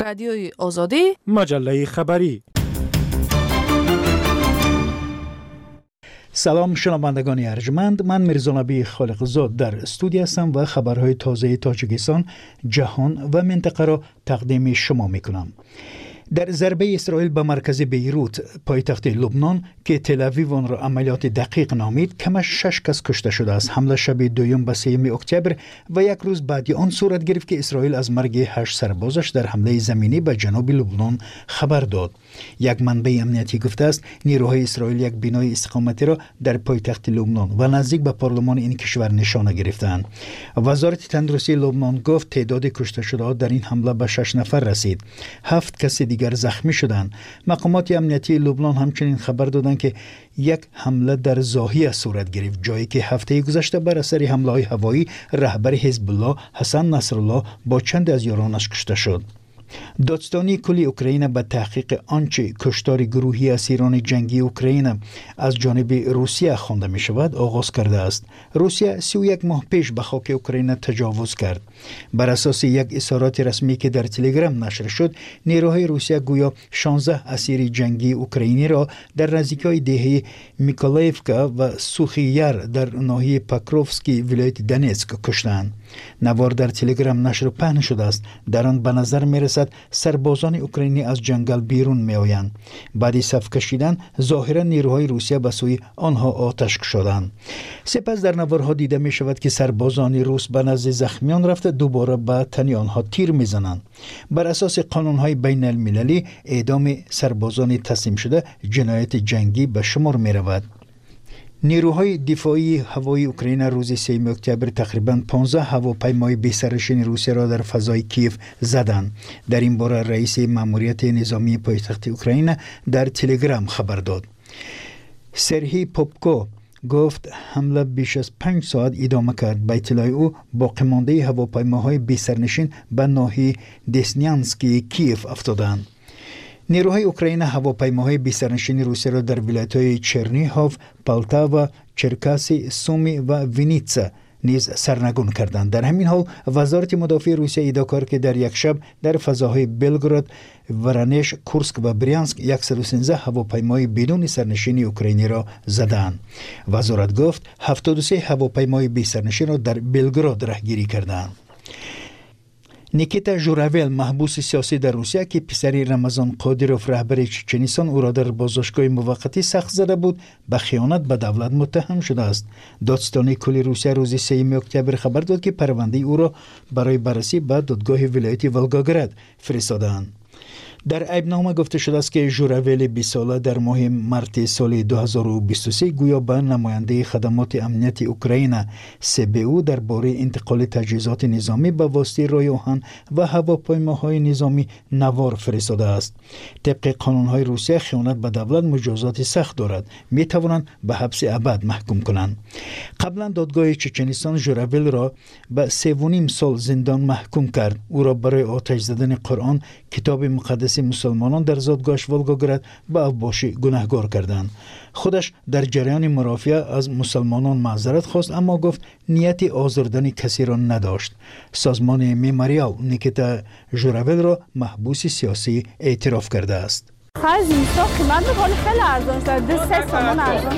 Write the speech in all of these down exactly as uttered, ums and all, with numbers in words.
رادیوی آزادی، مجله خبری. سلام شنوندگان ارجمند، من میرزا نبی خالقزاد در استودیو هستم و خبرهای تازه تاجیکستان، جهان و منطقه را تقدیم شما میکنم. در ضربه اسرائیل به مرکز بیروت پایتخت لبنان که تل‌آویو آن را عملیات دقیق نامید، کمش شش کس کشته شده است. حمله شب دوم به سوم اکتبر و یک روز بعد آن صورت گرفت که اسرائیل از مرگ هشت سربازش در حمله زمینی به جنوب لبنان خبر داد. یک منبع امنیتی گفته است نیروهای اسرائیل یک بنای استقامتی را در پایتخت لبنان و نزدیک به پارلمان این کشور نشانه گرفتند. وزارت تندرستی لبنان گفت تعداد کشته شده در این حمله به شش نفر رسید. هفت کس دیگر زخمی شدند. مقامات امنیتی لبنان همچنین خبر دادند که یک حمله در زاهیه صورت گرفت، جایی که هفته گذشته بر اثر حمله هوایی رهبر حزب الله حسن نصرالله با چند از یارانش کشته شد. دادستانی کل اوکراین به تحقیق آنچه کشتار گروهی اسیران جنگی اوکراین از جانب روسیه خوانده می شود آغاز کرده است. روسیه سی و یک ماه پیش به خاک اوکراین تجاوز کرد. بر اساس یک اظهارات رسمی که در تلگرام نشر شد، نیروهای روسیه گویا شانزده اسیر جنگی اوکراینی را در نزدیکی دهه میکولایفکا و سوخییر در ناحیه پاکروفسکی ولایت دونتسک کشتند. نوار در تلگرام نشر پهن شده است. در آن به نظر می رسد سربازان اوکراینی از جنگل بیرون می آیند. بعد صف کشیدن ظاهرا نیروهای روسیه به سوی آنها آتش کشیدند. سپس در نوارها دیده می شود که سربازان روس به نزد زخمیان رفته دوباره به تن آنها تیر می زنند. بر اساس قانونهای بین المللی اعدام سربازان تسلیم شده جنایت جنگی به شمار می رود. نیروهای دفاعی هوایی اوکراین روز سوم اکتبر تقریباً پانزده هواپیمای بی‌سرنشین روسیه را در فضای کیف زدند. در این باره رئیس ماموریت نظامی پایتخت اوکراین در تلگرام خبر داد. سرهی پوپکو گفت حمله بیش از پنج ساعت ادامه کرد. به اطلاع او باقی مانده هواپیماهای بی‌سرنشین به ناحیه دسنیانسکی کیف افتادند. نیروهای اوکراین هواپیماهای بی‌سرنشین روسیه را در ولایت‌های چرنیهاو، پالتاوا، چرکاسی، سومی و وینیتسا نیز سرنگون کردند. در همین حال وزارت مدافع روسیه ادعا کرد که در یک شب در فضاهای بلگراد، ورانش، کورسک و بریانسک صد و سیزده هواپیمای بدون سرنشین اوکراینی را زدند. وزارت گفت هفتاد و سه هواپیمای بی‌سرنشین را در بلگراد رهگیری کردند. نیکیتا ژوراول، محبوس سیاسی در روسیه که پسر رمضان قادیروف رهبر چچنستان او را در بازداشتگاه موقتی سخت زده بود، به خیانت به دولت متهم شده است. دادستانی کل روسیه روز سوم اکتبر خبر داد که پرونده او را برای بررسی به دادگاه ولایت ولگاگراد فرستادند. در عیبنامه گفته شده است که ژوراول بیست ساله در ماه مارت سال دو هزار و بیست و سه گویا به نماینده خدمات امنیت اوکراین سی بی او درباره انتقال تجهیزات نظامی به واسطه راه آهن و هواپیماهای نظامی نوار فرستاده است. طبق قانونهای روسیه خیانت به دولت مجازات سخت دارد، می توانند به حبس ابد محکوم کنند. قبلا دادگاه چچنستان ژوراول را به سه و نیم سال زندان محکوم کرد. او را برای آتش زدن قرآن، کتاب مقدس مسلمانان در زادگاهش ولگاگراد به اوباشی گناهکار کردند. خودش در جریان مرافعه از مسلمانان معذرت خواست، اما گفت نیت آزردن کسی را نداشت. سازمان مموریال نیکیتا ژوراول را محبوس سیاسی اعتراف کرده است. خرج اینستا قیمت میکنه خیلی ارزان شد. دو سه تومان ارزان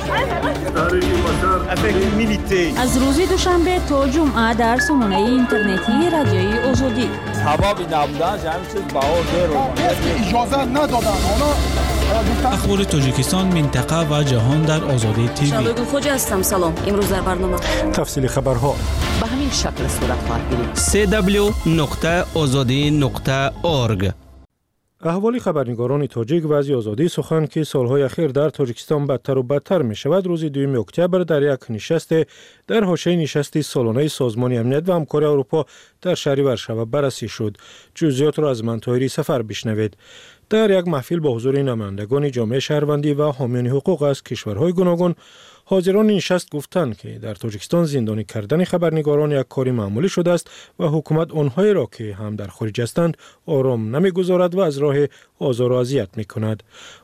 شد. از روز دوشنبه تا جمعه در سامانه اینترنتی رادیوی آزادی. هوا بی نبودن همین چیز باور دارو. اجازه ندادن. حالا اخبار تاجیکستان، منطقه و جهان در آزادی تیوی. شبگیر خوج هستم. سلام. امروز در برنامه تفصیل خبرها به همین شکل صورت خواهد گرفت. سی دبلیو نقطه آزادی نقطه اورگ. احوال خبرنگاران تاجیک و از آزادی سخن که سالهای اخیر در تاجیکستان بدتر و بدتر می شود، روز دوم اکتبر در یک نشست در حاشیه نشست سالانه سازمان امنیت و همکاری اروپا در شهر ورشوا بررسی شد. جزئیات را از من طاهری سفر بشنوید. در یک محفل با حضور نمایندگان جامعه شهروندی و حامیان حقوق از کشورهای گوناگون، حاضران نشست گفتند که در تاجیکستان زندانی کردن خبرنگاران یک کاری معمولی شده است و حکومت آنهایی را که هم در خارج هستند آرام نمیگذارد و از راه آزار و اذیت میکند.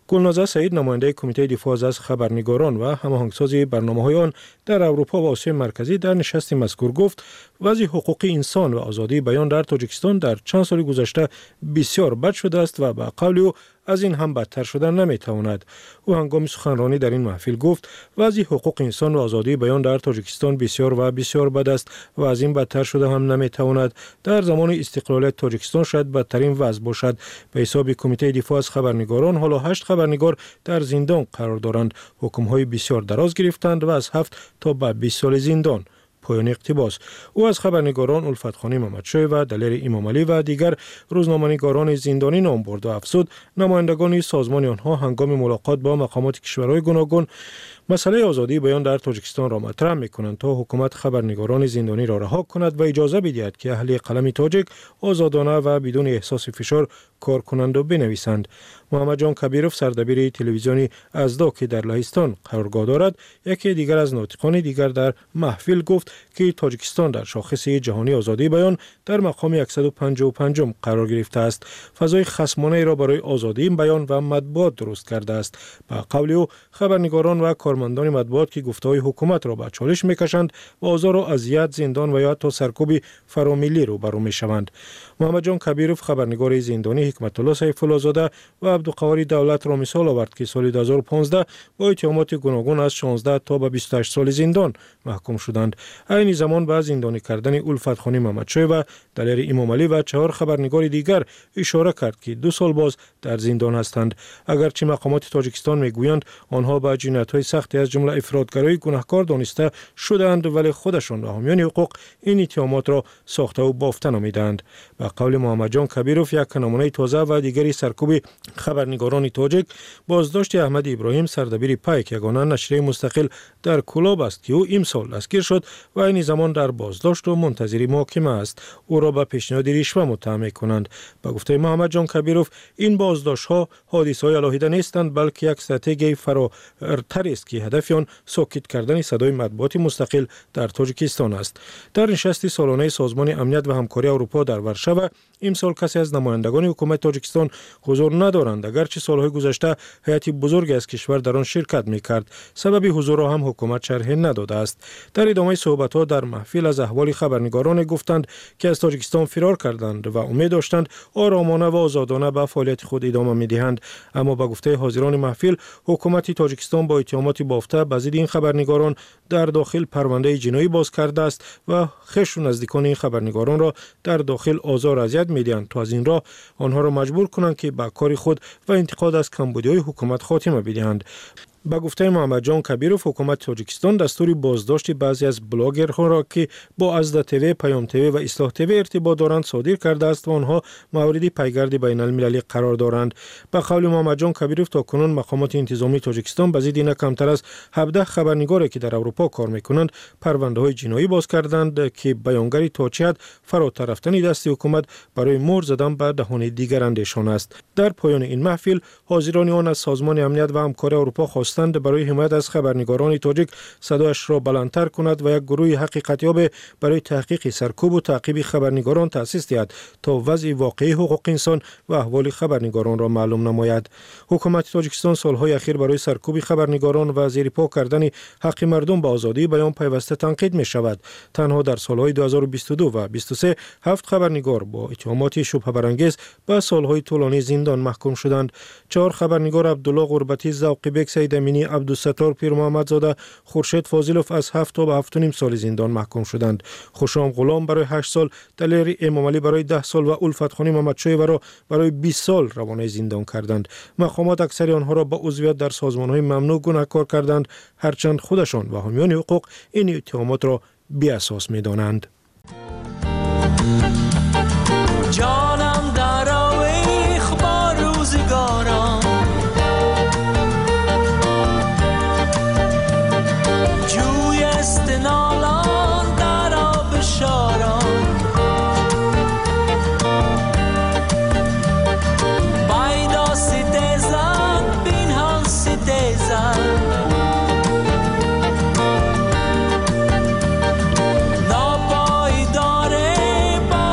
گلنازه سعید نماینده کمیته دفاع از خبرنگاران و هماهنگساز برنامه‌های آن در اروپا و آسیای مرکزی در نشست مذکور گفت وضع حقوق انسان و آزادی بیان در تاجیکستان در چند سال گذشته بسیار بد شده است و به قول او از این هم بدتر شدن نمیتواند. او هنگام سخنرانی در این محفل گفت وضع حقوق انسان و آزادی بیان در تاجیکستان بسیار و بسیار بد است و از این بدتر شده هم نمیتواند. در زمان استقلالیت تاجیکستان شاید بدترین وضع باشد. به حساب کمیته دفاع از خبرنگاران حالا هشت خبرنگار در زندان قرار دارند. حکم‌های بسیار دراز گرفتند و از هفت تا به بیست سال زندان. پایان اقتباس. او از خبرنگاران الفت خانی محمدشاه و دلیر امام علی و دیگر روزنامه‌نگاران زندانی نام برد و افزود نمایندگان سازمان آنها هنگام ملاقات با مقامات کشورهای گوناگون مسئله آزادی بیان در تاجیکستان را مطرح می‌کنند تا حکومت خبرنگاران زندانی را رها کند و اجازه بدهد که اهل قلم تاجیک آزادانه و بدون احساس فشار کار کنند و بنویسند. محمد جان کبیروف سردبیر تلویزیونی ازدا که در لهستان قرارگاه دارد یکی دیگر از ناطقان دیگر در محفل گفت که تاجیکستان در شاخص جهانی آزادی بیان در مقام صد و پنجاه و پنج قرار گرفته است. فضای خصمانه را برای آزادی بیان و مطبوعات درست کرده است. به قول او خبرنگاران و کارمندان مطبوعات که گفته‌های حکومت را به چالش می‌کشند و آزار و اذیت، زندان و یا تا سرکوب فراملی رو برو می‌شوند. محمد جان کبیروف خبرنگار زندانی حکمت الله سیف الله زاده و عبدالقواری دولت را مثال آورد که سال دو هزار و پانزده با اتهامات گوناگون از شانزده تا به بیست و هشت سال زندان محکوم شدند. این زمان به زندانی کردن الفت خانی محمدشاه و دلیر امام علی و چهار خبرنگار دیگر اشاره کرد که دو سال باز در زندان هستند. اگرچه مقامات تاجیکستان میگویند آنها به جنایت‌های سختی از جمله افراطگرایی گناهکار دانسته شدند ولی خودشان و حامیان حقوق این اتهامات را ساخته و بافته نامیدند. به قول محمد جان کبیروف یک نمونه تازه و دیگری سرکوب خبرنگاران تاجیک بازداشت احمد ابراهیم سردبیر پیک یگانه نشریه مستقل در کلاب است که او امسال دستگیر شد و این زمان در بازداشت و منتظر محاکمه است. او را به پیشنهاد رشوه متهم می‌کنند. به گفته محمد جان کبیروف این بازداشت‌ها حادثه‌های علاهیده نیستند بلکه یک استراتژی فراتر است که هدف آن ساکت کردن صدای مطبوعات مستقل در تاجیکستان است. در نشست سالانه سازمان امنیت و همکاری اروپا در ورشو امسال کسی از نمایندگان حکومت تاجیکستان حضور ندارند اگرچه سالهای گذشته هیئت بزرگی از کشور در آن شرکت می‌کرد. سبب حضور را هم حکومت شرح نداده است. در ادامه صحبت‌ها در محفل از احوال خبرنگاران گفتند که از تاجیکستان فرار کردند و امید داشتند آرامانه و آزادانه به فعالیت خود ادامه می‌دهند. اما به گفته حاضران محفل حکومت تاجیکستان با اتهامات بافته به ضد این خبرنگاران در داخل پرونده جنایی باز کرده است و خویش و نزدیکان این خبرنگاران را در داخل آزار و اذیت می‌دهند تا از این راه آنها را مجبور کنند که به کار خود و انتقاد از کمبودی‌های حکومت خاتمه بدهند. با گفته محمد جان کبیروف حکومت تاجیکستان دستور بازداشت بعضی از بلاگرها را که با ازدا تیوی، پیام تیوی و اصلاح تیوی ارتباط دارند صادر کرده است و آنها مورد پیگرد بین المللی قرار دارند. با قول محمد جان کبیروف تاکنون مقامات انتظامی تاجیکستان به ضد نه کمتر از هفده خبرنگاری که در اروپا کار میکنند پرونده‌های جنایی باز کردند که بیانگری تا چه حد فراتر رفتن دست حکومت برای مهر زدن به دهان دیگران نشان است. در پایان این محفل حاضران آن از سازمان امنیت و همکاری اروپا خواستند برای حمایت از خبرنگاران تاجیک صدایش را بلندتر کند و یک گروه حقیقتیاب برای تحقیق سرکوب و تعقیب خبرنگاران تأسیس دهد تا وضع واقعی حقوق انسان و احوال خبرنگاران را معلوم نماید. حکومت تاجیکستان سالهای اخیر برای سرکوب خبرنگاران و زیرپا کردن حق مردم به آزادی بیان پیوسته تنقید می شود. تنها در سالهای دو هزار و بیست و دو و بیست و سه هفت خبرنگار با اتهامات شبهه برانگیز به سالهای طولانی زندان محکوم شدند. چهار خبرنگار عبدالله قربتی، ذوق بیگ، سید امینی، عبدالستار پیر محمدزاده، خورشید فاضلوف از هفت تا به هفت و نیم سال زندان محکوم شدند. خوشام غلام برای هشت سال، دلیر امام علی برای ده سال و الفت خانی محمدشاه را برای بیست سال روانه زندان کردند. مقامات اکثر آنها را با عضویت در سازمان‌های ممنوع گناهکار کردند، هرچند خودشان و حامیان حقوق این اتهامات را بی اساس می‌دانند. جانم در آویخ با روزگارم، جوی استنالان در آب شارم، بایدا ستیزن بینهان ستیزن، ناپایداره با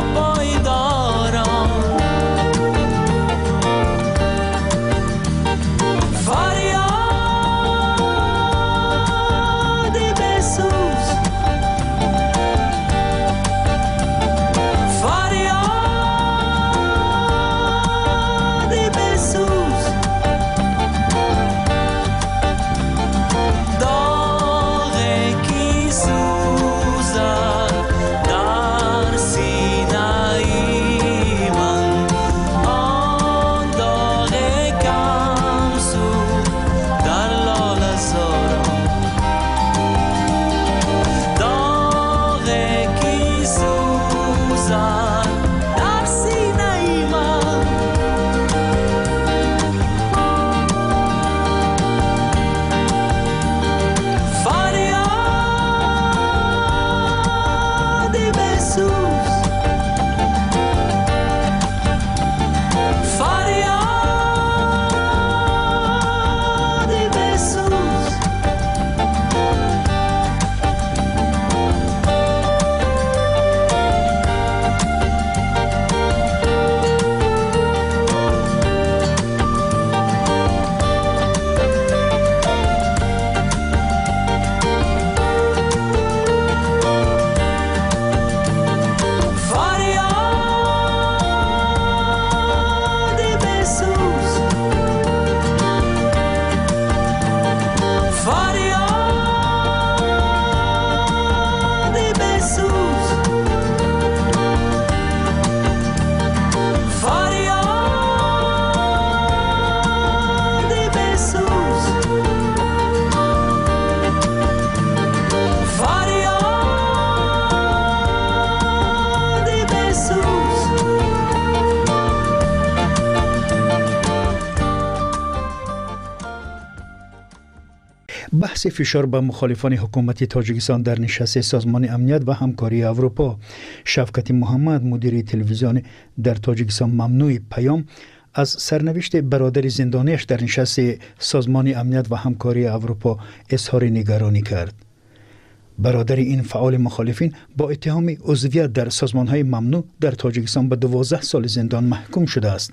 بحث فشار به مخالفان حکومت تاجیکستان در نشست سازمان امنیت و همکاری اروپا. شفقت محمد مدیر تلویزیون در تاجیکستان ممنوع پیام از سرنوشت برادر زندانیش در نشست سازمان امنیت و همکاری اروپا اظهار نگرانی کرد. برادر این فعال مخالفین با اتهام عضویت در سازمان‌های ممنوع در تاجیکستان به دوازده سال زندان محکوم شده است.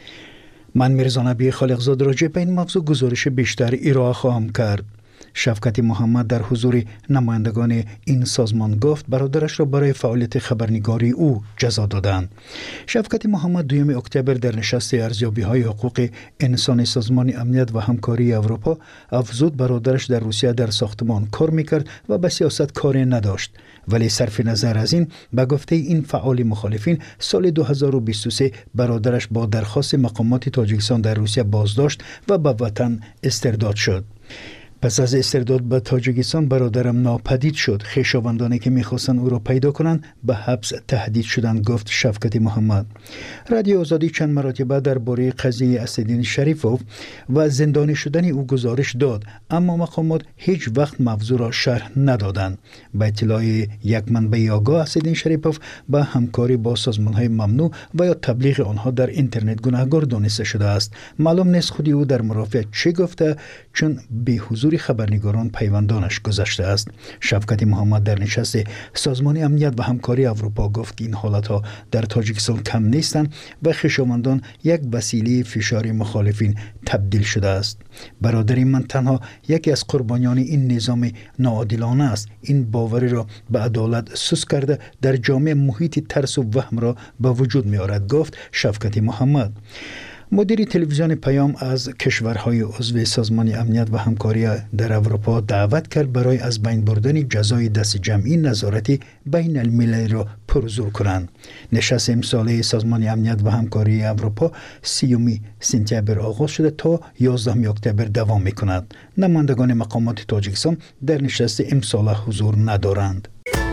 من میرزا نبی خالقزاد راجع به این موضوع گزارش بیشتر ارائه خواهم کرد. شفقت محمد در حضور نمایندگان این سازمان گفت برادرش را برای فعالیت خبرنگاری او جزا دادند. شفقت محمد دوم اکتبر در نشست ارزیابی‌های حقوق انسان سازمان امنیت و همکاری اروپا افزود برادرش در روسیه در ساختمان کار میکرد و به سیاست کاری نداشت، ولی صرف نظر از این به گفته این فعال مخالفین سال دو هزار و بیست و سه برادرش با درخواست مقامات تاجیکستان در روسیه بازداشت و به وطن استرداد شد. پس از استرداد به تاجیکستان برادرم ناپدید شد. خویشاوندانی که میخواستند او را پیدا کنند به حبس تهدید شدند، گفت شفقت محمد. رادیو آزادی چند مرتبه درباره قضیه اسدالدین شریفوف و زندانی شدن او گزارش داد، اما مقامات هیچ وقت موضوع را شرح ندادند. به اطلاع یک منبع آگاه، اسدالدین شریفوف به همکاری با سازمان‌های ممنوع و یا تبلیغ آنها در اینترنت گناهکار دانسته شده است. معلوم نیست خودی او در مرافعه چه گفته، چون به حضور خبرنگاران پیوندانش گذشته است. شفقت محمد در نشست سازمان امنیت و همکاری اروپا گفت این حالتها در تاجیکستان کم نیستند و خویشاوندان یک وسیله فشار مخالفین تبدیل شده است. برادر من تنها یکی از قربانیان این نظام ناعادلانه است. این باوری را به عدالت سوس کرده در جامعه محیط ترس و وهم را به وجود می آورد، گفت شفقت محمد. مدیر تلویزیون پیام از کشورهای عضو سازمان امنیت و همکاری در اروپا دعوت کرد برای از بین بردن جزای دست جمعی نظارت بین المللی را پرزور کنند. نشست امساله سازمان امنیت و همکاری اروپا سیوم سپتامبر آغاز شده تا یازدهم اکتبر دوام می‌کند. نمایندگان مقامات تاجیکستان در نشست امساله حضور ندارند.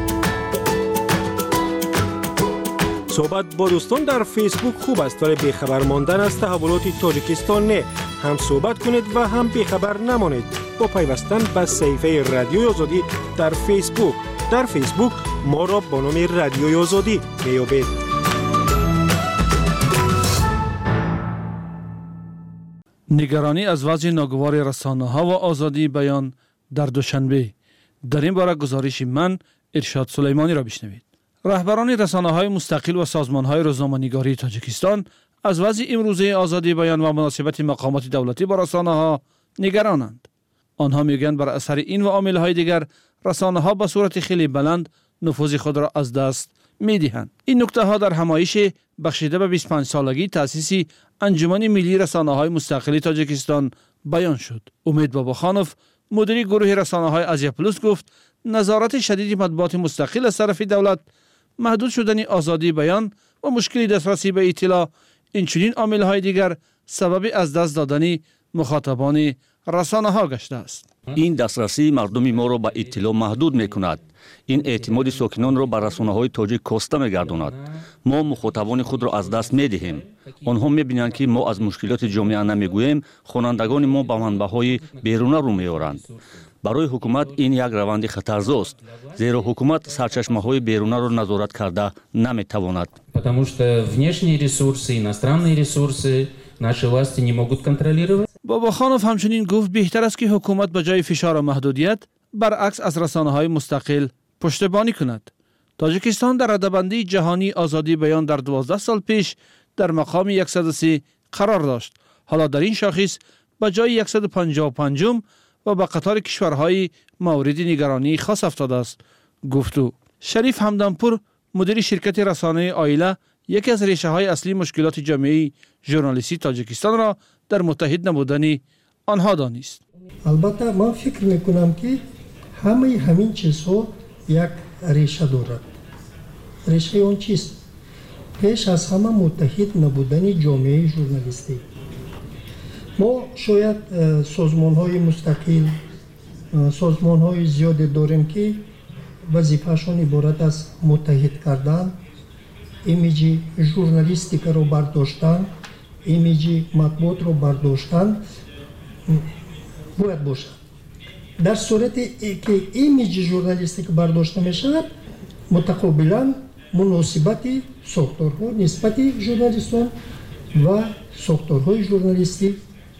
صحبت با دوستان در فیسبوک خوب است، ولی بیخبر ماندن از تحولات تاجیکستان نه. هم صحبت کنید و هم بیخبر نمانید با پیوستن به صفحه رادیوی آزادی در فیسبوک. در فیسبوک ما را با نام رادیوی آزادی میابید. نگرانی از وضع ناگوار رسانه‌ها و آزادی بیان در دوشنبه. در این باره گزارش من ارشاد سلیمانی را بشنوید. رهبران رسانه‌های مستقل و سازمان‌های روزنامه‌نگاری تاجیکستان از وضع امروزه آزادی بیان و مناسبت مقامات دولتی با رسانه‌ها نگرانند. آنها میگویند بر اثر این و عامل‌های دیگر رسانه‌ها به صورت خیلی بلند نفوذ خود را از دست می‌دهند. این نکته‌ها در همایش بخشیده به بیست و پنج سالگی تأسیس انجمن ملی رسانه‌های مستقل تاجیکستان بیان شد. امید باباخانوف مدیر گروه رسانه‌های آزیا پلوس گفت نظارت شدید مطبوعات مستقل از طرف دولت، محدود شدن آزادی بیان و مشکلی دسترسی به اطلاع، اینچنین عامل‌های دیگر سبب از دست دادن مخاطبان رسانه‌ها گشته است. این دسترسی مردم ما را به اطلاع محدود می‌کند. این اعتماد ساکنان را بر رسانه‌های تاجیک کاسته می‌گرداند. ما مخاطبان خود را از دست می‌دهیم. آنها می‌بینند که ما از مشکلات جامعه نمی‌گوییم، خوانندگان ما به منبع‌های بیرون رو می‌آورند. برای حکومت این یک روند خطرزاست، زیرا حکومت سرچشمه‌های بیرون را نظارت کرده نمی‌تواند. Потому что внешние ресурсы, иностранные ресурсы наши власти не могут контролировать. باباخانوف همچنین گفت بهتر است که حکومت به جای فشار و محدودیت برعکس از رسانه‌های مستقل پشتیبانی کند. تاجیکستان در رده‌بندی جهانی آزادی بیان در دوازده سال پیش در مقام صد و سه قرار داشت. حالا در این شاخص به جای صد و پنجاه و پنج و به قطار کشورهای مورد نگرانی خاص افتاده است. گفتو شریف همدانپور مدیر شرکت رسانه آیله یکی از ریشه های اصلی مشکلات جامعه ژورنالیستی تاجیکستان را در متحد نبودن آنها دانست. البته من فکر میکنم که همه همین چیزها یک ریشه دارد. ریشه اون چیست؟ پیش از همه متحد نبودن جامعه ژورنالیستی. ما شاید سازمان های مستقل، سازمان های زیادی داریم که وظیفه‌شان عبارت از متحد کردن، ایمیج ژورنالیستیک رو برداشتن، ایمیج مطبوعات رو برداشتن باید باشد. در صورتی که ایمیج ژورنالیستی که برداشته می شود متقابلا مناسبت ساختارها نسبت ژورنالیستان و ساختارهای ژورنالیستی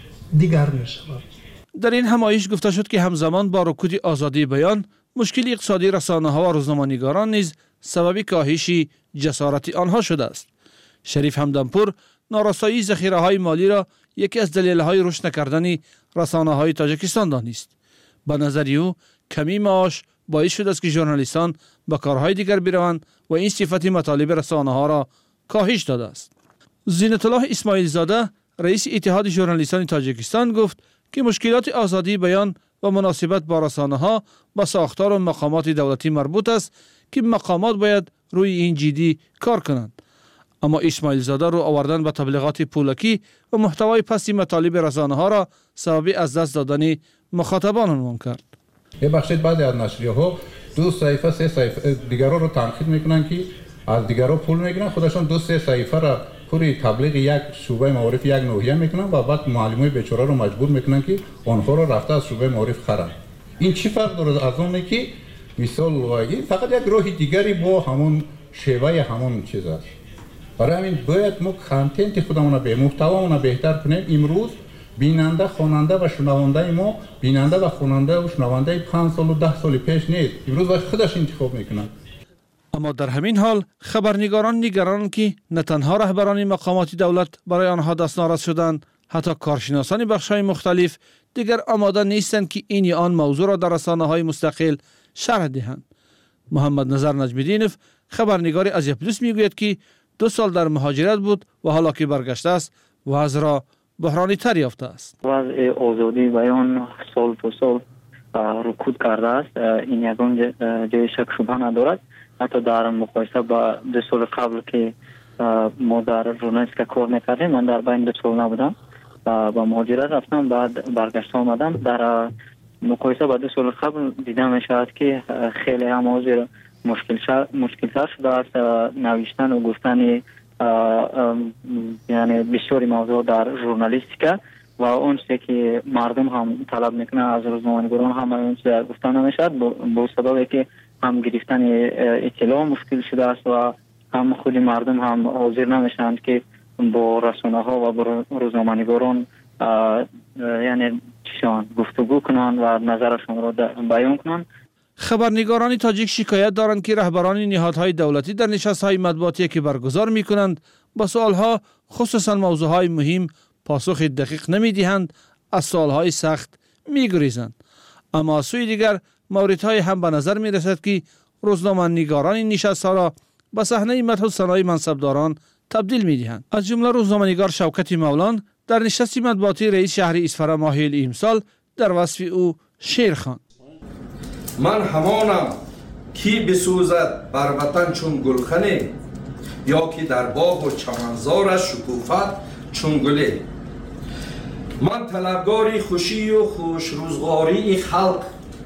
دیگر می شود. در این همایش گفته شد که همزمان با رکود آزادی بیان مشکل اقتصادی رسانه‌ها و روزنامه‌نگاران نیز سبب کاهش جسارت آنها شده است. شریف همدانپور نارسایی ذخیره‌های مالی را یکی از دلایل رشد نکردن رسانه‌های تاجیکستان دانست. به نظر او کمی معاش باعث شده است که ژورنالیستان به کارهای دیگر بروند و این صفت مطالب رسانه‌ها را کاهش داده است. زینت الله اسماعیل زاده رئیس اتحاد ژورنالیستان تاجیکستان گفت که مشکلات آزادی بیان و مناسبت با رسانه‌ها با ساختار و مقامات دولتی مربوط است که مقامات باید روی این جدی کار کنند. اما اسماعیل زاده رو آوردن به تبلیغات پولکی و محتوای پستی مطالب رسانه‌ها را سبب از دست دادن مخاطبان عنوان کرد. ببخشید بعضی از نشریه‌ها دو صفحه سه صفحه دیگران رو تنقید میکنن که از دیگران پول میگیرن، خودشون دو سه صفحه را پوری تبلیغ یک شعبه معارف یک ناحیه میکنن و بعد معلمای بیچاره رو مجبور میکنن که آنها رو رفته از شعبه معارف خرن. این چی فرق داره از اون که مثال واقعی فقط یک راه دیگری با همون شیوه همون چیز است. برای همین باید ما کانتنت خودمون رو به محتوامون بهتر کنیم. امروز بیننده خواننده و شنونده ما بیننده و خواننده و شنونده پنج سال و ده سال پیش نیست. امروز باید خودش انتخاب میکنن. اما در همین حال خبرنگاران نگرانند که نه تنها رهبران مقامات دولت برای آنها دست ناراض شدند، حتی کارشناسان بخش‌های مختلف دیگر آماده نیستند که این یا آن موضوع را در رسانه‌های مستقل شرح دهند. محمد نظر نجم‌الدینов خبرنگار ازیا پلوس میگوید که دو سال در مهاجرت بود و حالا که برگشته است وضع را بحرانی تر یافته است. وضع آزادی بیان سال به سال رکود کرده است. این یگان جای شک شبه ندارد. حتی در مقایسه با دو سال قبل که ما در ژورنالیستیک کار میکردیم، من در بین دو سال نبودم و با مهاجرت رفتم، بعد برگشته آمدم. در مقایسه با دو سال قبل دیده می شود که خیلی هم موضوع مشکل مشکل تر شده است. نوشتن و گفتن یعنی بسیاری موضوع در ژورنالیستیک و اون چیزی که مردم هم طلب میکنه از روزنامه‌نگاران هم اون چیز گفتن نمیشد، با سببی که هم گرفتن اطلاع مشکل شده است و هم خود مردم هم حاضر نمیشند که با رسانه‌ها و با روزنامه‌نگاران یعنی چشان گفتگو کنند و نظرشون را بیان کنند. خبرنگاران تاجیک شکایت دارند که رهبران نهادهای دولتی در نشست‌های مطبوعاتی که برگزار می‌کنند با سوال‌ها خصوصا موضوعهای مهم پاسخ دقیق نمی‌دهند، از سوال‌های سخت می‌گریزند. اما از سوی دیگر موردهای هم به نظر می‌رسد که روزنامه‌نگاران این نشست‌ها را به صحنه مدح و ثنای منصبداران تبدیل می‌دهند. از جمله روزنامه‌نگار شوکت مولان در نشست مطبوعاتی رئیس شهر اسفر ماهی امسال در وصف او شعر خواند. من همانم کی بسوزد بر وطن چون گلخنه، یا که در باغ و چمنزارش شکوفت چون گله. من طلبگاری خوشی و خوش روزگاری خلق،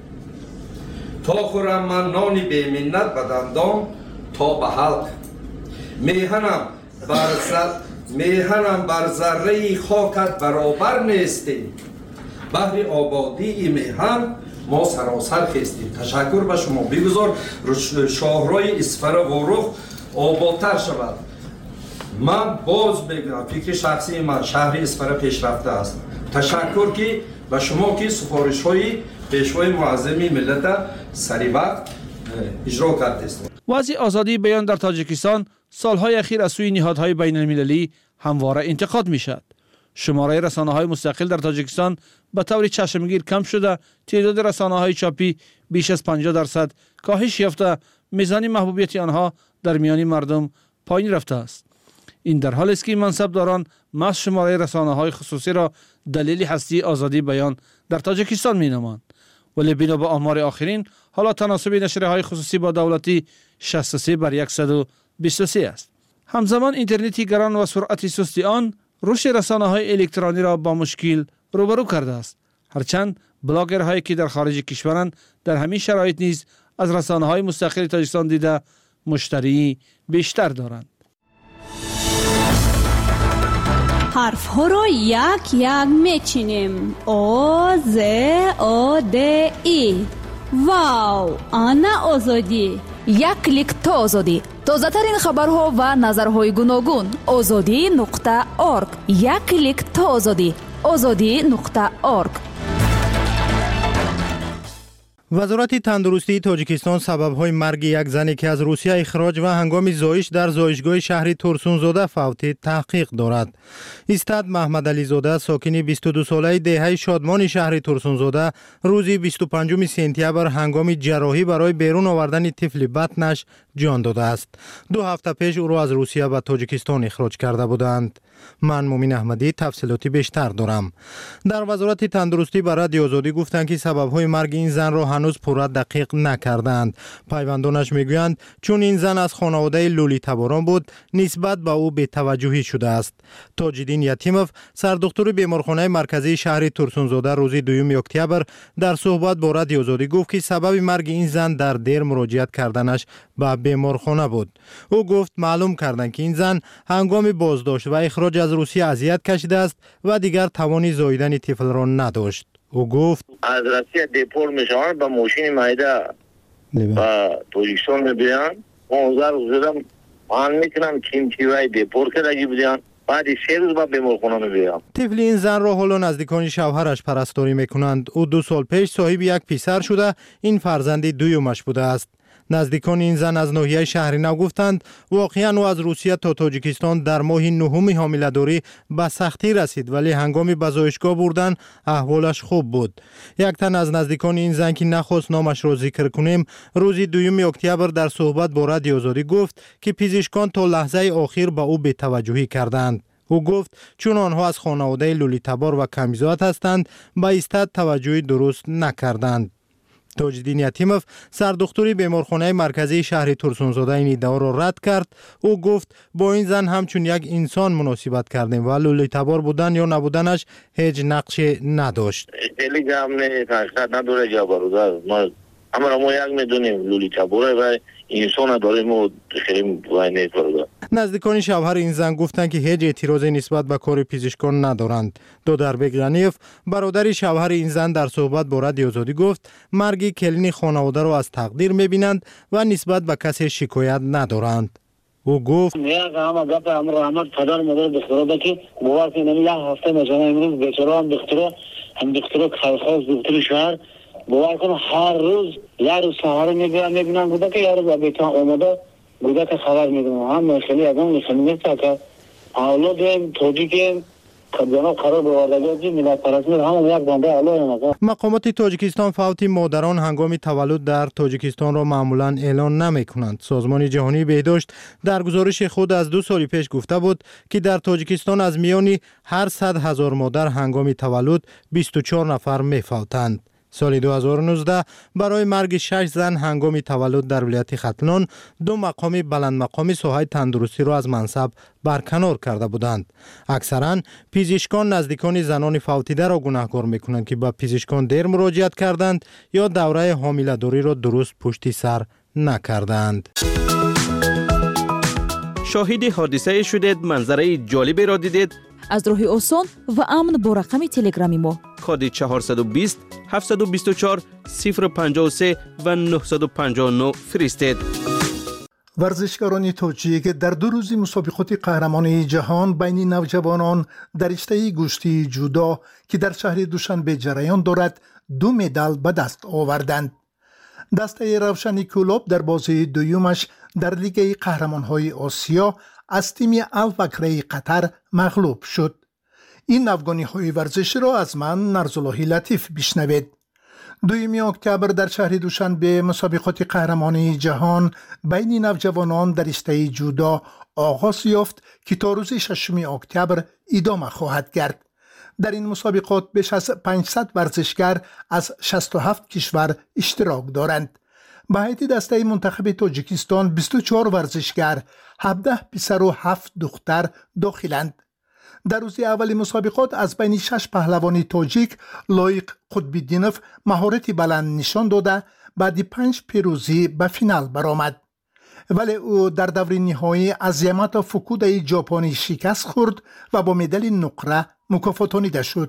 تا خورم من نان بی منت به دندان تا به حلق. میهنم بر زر میهنم بر ذره خاکت برابر نیستیم، بهر آبادی میهن ما سراسر خستیم. تشکر به شما. بگذار شاهرای اسفر وروخ آبادتر شود. من باز بگم فکر شخصی من شهر اسفر پیشرفته است. تشکر که به شما که سفارش های پیشوای معظم ملت سری وقت اجرا کردید. وضع آزادی بیان در تاجیکستان سالهای اخیر از سوی نهادهای بین المللی همواره انتقاد می شد. شماره رسانه‌های مستقل در تاجیکستان به طور چشمگیر کم شده، تعداد رسانه‌های چاپی بیش از پنجاه درصد کاهش یافته، میزان محبوبیت آنها در میان مردم پایین رفته است. این در حالی است که منصبداران محض شماره رسانه‌های خصوصی را دلیل هستی آزادی بیان در تاجیکستان می‌نامند، ولی بنا به آمار آخرین حالا تناسب نشریه‌های خصوصی با دولتی شصت و سه بر صد و بیست و سه است. همزمان اینترنتی گران و سرعت سستی آن رشد رسانه‌های الکترونی را با مشکل روبرو کرده است. هرچند بلاگرهایی که در خارج کشورند در همین شرایط نیز از رسانه‌های مستقل تاجیکستان دیده مشتری بیشتر دارند. حرف ها را یک یک میچینیم. آ ز آ د ای. واو، انا آزادی. یک کلیک تا آزادی. تازه ترین خبرها و نظرهای گوناگون. آزادی نقطه ارگ. یک کلیک تا آزادی. آزادی نقطه ارگ. وزارت تندرستی تاجیکستان سبب‌های مرگ یک زنی که از روسیه اخراج و هنگام زایش در زایشگاه شهر تورسونزاده فوتی تحقیق دارد. استاد محمد علی زاده ساکن بیست و دو ساله دهه شادمان شهر تورسونزاده روز بیست و پنجم سپتامبر هنگام جراحی برای بیرون آوردن طفل بطنش جان داده است. دو هفته پیش او را از روسیه به تاجیکستان اخراج کرده بودند. من مومین احمدی تفصیلاتی بیشتر دارم. در وزارت تندرستی به رادیو آزادی گفتند که سبب‌های مرگ این زن را هنوز پورا دقیق نکردند. پیوندانش میگویند چون این زن از خانواده لولی تباران بود نسبت به او بی‌توجهی شده است. تاج‌الدین یتیموف سردکتر بیمارخانه مرکزی شهر تورسونزاده روز دوم اکتبر در صحبت با رادیو آزادی گفت که سبب مرگ این زن در دیر مراجعت کردنش به بیمارخانه بود. او گفت معلوم کردند که این زن هنگام بازداشت و اخراج از روسیه اذیت کشیده است و دیگر توانی زاییدن طفل را نداشت. او گفت از روسیه دیپور میشوند با ماشین مایده و تاجیکستان میبرن. اونجا رو زدم من میکنم کیمچی وای دیپور کردگی بدن. بعد سه روز بعد بیمارخانه میبرم. طفل این زن را حالا نزدیکان شوهرش پرستاری میکنند. او دو سال پیش صاحب یک پسر شده. این فرزند دومش بوده است. نزدیکان این زن از ناحیه شهر نو گفتند واقعا او از روسیه تا تاجیکستان در ماه نهم حامله‌داری به سختی رسید ولی هنگام به زایشگاه بردن احوالش خوب بود. یک تن از نزدیکان این زن که نخواست نامش را ذکر کنیم روز دوم اکتبر در صحبت با رادیو آزادی گفت که پزشکان تا لحظه آخر به او بی‌توجهی کردند. او گفت چون آنها از خانواده لولی تبار و کمیزات هستند به استاد توجهی درست نکردند. تاج‌الدین یتیموف سردکتر بیمارخانه مرکزی شهر تورسونزاده این ادعا را رد کرد. او گفت با این زن همچون یک انسان مناسبت کردیم و لولی تبار بودن یا نبودنش هیچ نقشی نداشت. خیلی جامعه حقیقت نداره جا برادر. ما اما ما یک میدونیم لولی تباره و انسان داریم و خیلی وای نیست برادر. نزدیکان شوهر این زن گفتند که هیچ اعتراضی نسبت به کار پزشکان ندارند. دودربک غنیف برادر شوهر این زن در صحبت با رادیو آزادی گفت مرگ کلین خانواده را از تقدیر میبینند و نسبت به کسی شکایت ندارند. او گفت یک همه گپ امر احمد پدر مادر دختر که باور کنید یک هفته مثلا امروز بیچاره هم دختر هم دختر خالص دختر شهر باور کنید هر روز یه روز سهار میبینم میبینم بوده که یه روز بیتا اومده بوده که خبر میدونم هم خیلی از اون نشون میده که اولاد توجیه مقامات تاجیکستان فوت مادران هنگام تولد در تاجیکستان را معمولا اعلان نمی کنند. سازمان جهانی بهداشت در گزارش خود از دو سال پیش گفته بود که در تاجیکستان از میان هر صد هزار مادر هنگام تولد بیست و چهار نفر می فوتند. سال دو هزار و نوزده برای مرگ شش زن هنگام تولد در ولایت ختلان دو مقام بلند مقام ساحه تندرستی را از منصب برکنار کرده بودند. اکثرا پزشکان نزدیکان زنان فوتیده را گناهکار میکنند که به پزشکان دیر مراجعت کردند یا دوره حامله‌داری را درست پشت سر نکردند. شاهد حادثه شدید، منظره جالبی را دیدید؟ از راه آسان و امن با رقم تلگرامی ما کد چهارصد و بیست هفتصد و بیست و چهار صفر پنجاه و سه و نهصد و پنجاه و نه فرستید. ورزشکاران تاجیک در دو روزی مسابقات قهرمانی جهان بین نوجوانان در رشته گشتی جودو که در شهر دوشنبه جریان دارد دو مدال به دست آوردند. دسته روشن کلوب در بازی دویمش در لیگ قهرمان‌های آسیا از تیم الفکره قطر مغلوب شد. این افغانی‌های ورزشی را از من نرزالله لطیف بشنوید. دوم اکتبر در شهر دوشنبه مسابقات قهرمانی جهان بین نوجوانان در رشته جودو آغاز یافت که تا روز ششم اکتبر ادامه خواهد کرد. در این مسابقات بیش از پانصد ورزشگر از شصت و هفت کشور اشتراک دارند. به هیئت دسته منتخب تاجیکستان بیست و چهار ورزشگر، هفده پسر و هفت دختر داخلند. در روز اول مسابقات از بین شش پهلوان تاجیک لایق قطب‌الدینوف مهارت بلند نشان داده بعد پنج پیروزی به فینال برآمد. ولی او در دور نهایی از یاماتا فوکودا ژاپنی شکست خورد و با مدال نقره مکافاتانیده شد.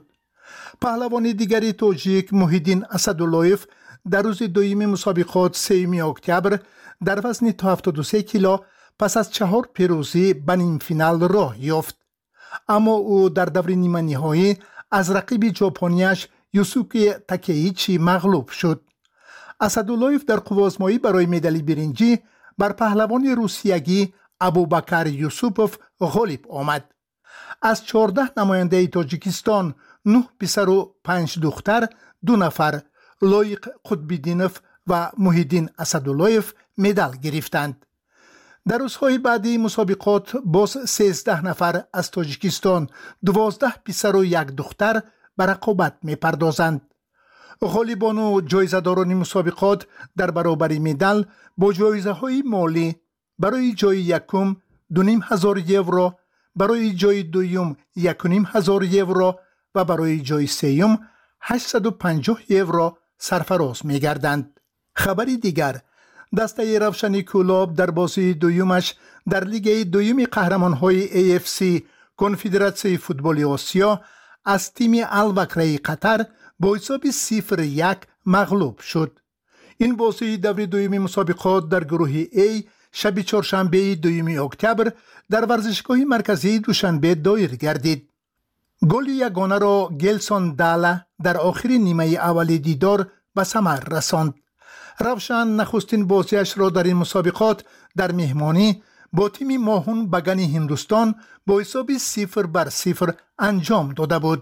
پهلوان دیگری تاجیک محیدین اسداللهیف در روز دوم مسابقات سوم اکتبر در وزن تا هفتاد و سه کیلو پس از چهار پیروزی به نیم فینال راه یافت. اما او در دور نیمه نهایی از رقیب ژاپنیش یوسوکی تاکیچی مغلوب شد. اسداللهیف در قوازمایی برای مدال برنجی بر پهلوان روسیگی ابوبکر یوسوپوف غالب آمد. از چهارده نماینده تاجیکستان نه پسر و پنج دختر، دو نفر لایق قطب‌الدینوف و محیدین اسداللهیف مدال گرفتند. در روزهای بعدی مسابقات باز سیزده نفر از تاجیکستان، دوازده پسر و یک دختر به رقابت می پردازند. غالبان و جایزه‌داران مسابقات در برابر مدال با جایزه های مالی برای جای یکم دو نیم هزار یورو، برای جای دوم یک و نیم هزار یورو و برای جای سوم هشتصد و پنجاه یورو سرفراز می گردند. خبری دیگر، دسته روشن کلاب در بازی دویمش در لیگ دویم قهرمان‌های ای اف سی کنفدراسیون فوتبال آسیا از تیم الوکره قطر با حساب صفر یک مغلوب شد. این بازی دور دویم مسابقات در گروه ای شب چهارشنبه دوم اکتبر در ورزشگاه مرکزی دوشنبه دایر گردید. گل یگانه را گلسون دالا در آخر نیمه اول دیدار به ثمر رساند. روشن نخستین بازیش را در این مسابقات در مهمانی با تیم ماهون بگن هندوستان با حساب صفر بر صفر انجام داده بود.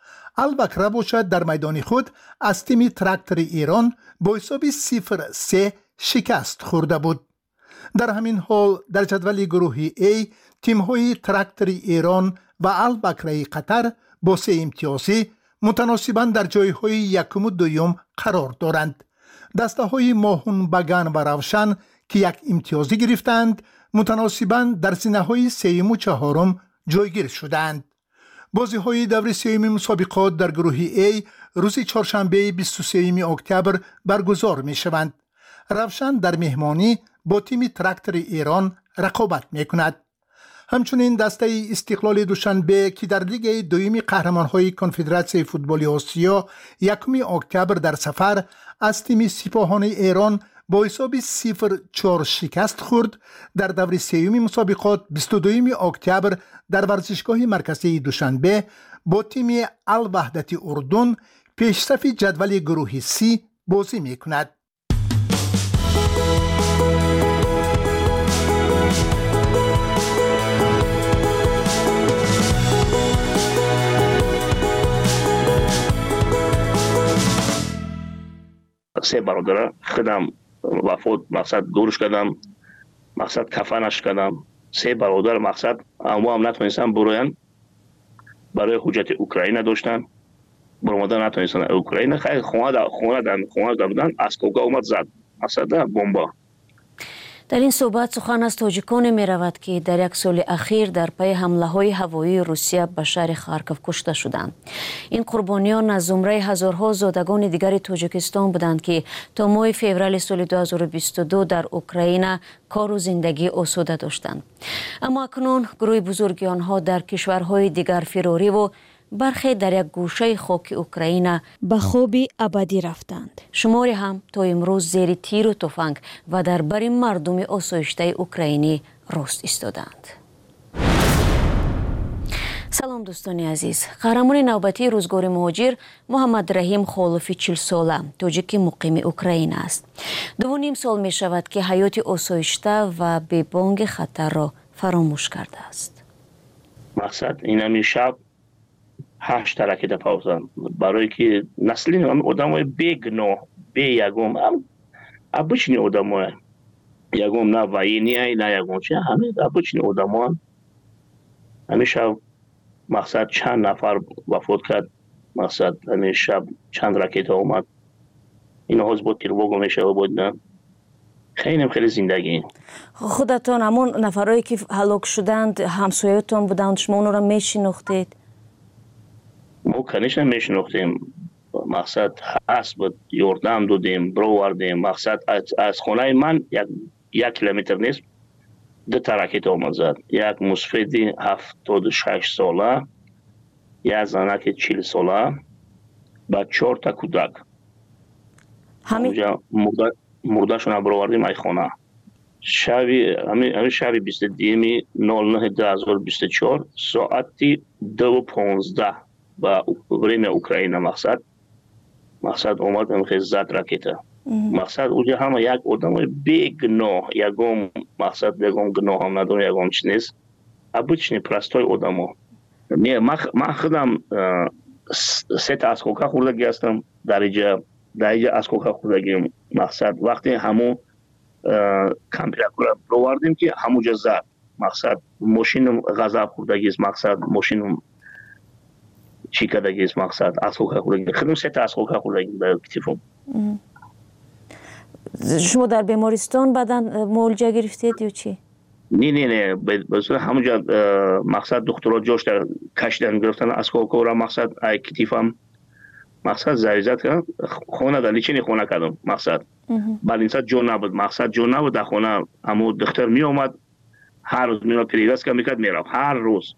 البکره باشد در میدان خود از تیم تراکتور ایران با حساب صفر سه شکست خورده بود. در همین حال در جدول گروه ای تیم های تراکتور ایران و البکره قطر با سه امتیازی متناسباً در جای های یکم و دوم قرار دارند. دسته های ماهون بگن و روشن که یک امتیازی گرفتند متناسباً در زینه های سوم و چهارم جایگیر شدند. بازی های دور سوم مسابقات در گروه ای روز چهارشنبه بیست و سوم اکتبر برگزار می شوند. روشن در مهمانی با تیم تراکتور ایران رقابت می کند. همچنین دسته استقلال دوشنبه که در لیگ دویم قهرمان‌های کنفدراسیون فوتبال آسیا یکم اکتبر در سفر از تیم سپاهان ایران با حساب صفر چهار شکست خورد. در دور سوم مسابقات بیست و دوم اکتبر در ورزشگاه مرکزی دوشنبه با تیم الوحدت اردن پیشرف جدول گروه سی بازی می کند. سه برادر خودم وفات مقصد دورش کردم، مقصد کفنش کردم. سه برادر مقصد اما هم نتونستن بروین، برای حجت اوکراین داشتن، برمادن نتونستن اوکراین. خیلی خونه در خونه در خونه در بودن، اسکوگا اومد زد مقصد بمبا. در این صحبت سخن از تاجیکان می رود که در یک سال اخیر در پی حمله های هوایی روسیه به شهر خارکوف کشته شدند. این قربانیان از زمره هزارها زادگان دیگر تاجیکستان بودند که تا ماه فوریه سال دو هزار و بیست و دو در اوکراین کار و زندگی آسوده داشتند. اما اکنون گروه بزرگی آنها در کشورهای دیگر فراری و برخی در یک گوشه خاک اوکراین به خوابی ابدی رفتند. شماری هم تا امروز زیر تیر و تفنگ و در بر مردم آسایشته اوکراینی راست ایستادند. سلام دوستان عزیز. قهرمان نوبتی روزگار مهاجر محمد رحیم خالفی چهل ساله تاجیک مقیم اوکراین است. دو و نیم سال می شود که حیات آسایشته و بی بانگ خطر را فراموش کرده است. مقصد این همی شب هشت ترکی در پاوزن برای که نسلی آدم های بی گناه بی یگم هم ابچنی آدم های یگم نه وینی های نه یگم چه همه ابچنی آدم های همه شب مقصد چند نفر وفات کرد. مقصد همه شب چند راکت اومد. این هاز با تیرواگو میشه و بودن خیلی خیلی زندگی. خودتان همون نفرایی که هلاک شدند همسایتون بودند، شما اون را میشناختید؟ ما کنیش نمیشناختیم. مقصد هست بود یاردم دادیم برو وردیم. مقصد از, از خانه من یک یک کیلومتر نیست دو تا راکت آمد زد. یک مسفیدی هفتاد و شش ساله، یک زنک چهل ساله با چهار تا کودک. همینجا مرده مردهشون برآوردیم ای خانه. شبی همین شبی بیست و دو نود و نه دو هزار و بیست و چهار ساعتی دو و پانزده با بریم اوکراین مقصد مقصد اومد هم زد راکت. مقصد اونجا همه یک آدم بیگناه، یکم مقصد یکم گناه هم نداره، یکم چی نیست. обычный простой آدم ها. نه من خودم سه تا اسکوکا خوردگی هستم در اینجا در اینجا اسکوکا خوردگی. مقصد وقتی همون کامپیوتر رو بردیم که همونجا زد. مقصد ماشین غذا خوردگی است. مقصد ماشین چی کردگی است. مقصد اسکوکا خوردگی. خودم سه تا اسکوکا خوردگی در کتفم. شما در بیمارستان بعدن معالجه گرفتید یا چی؟ نه نه نه بس همونجا مقصد دکترها جوش در کشیدن گرفتن اسکوکا را. مقصد ای کتفم مقصد زریزت کردم خونه در لیچینی خونه کردم. مقصد بعد اینسا جون نبود. مقصد جون نبود در خونه. همون دختر می اومد هر روز می اومد پریگاز که میکرد میرفت هر روز.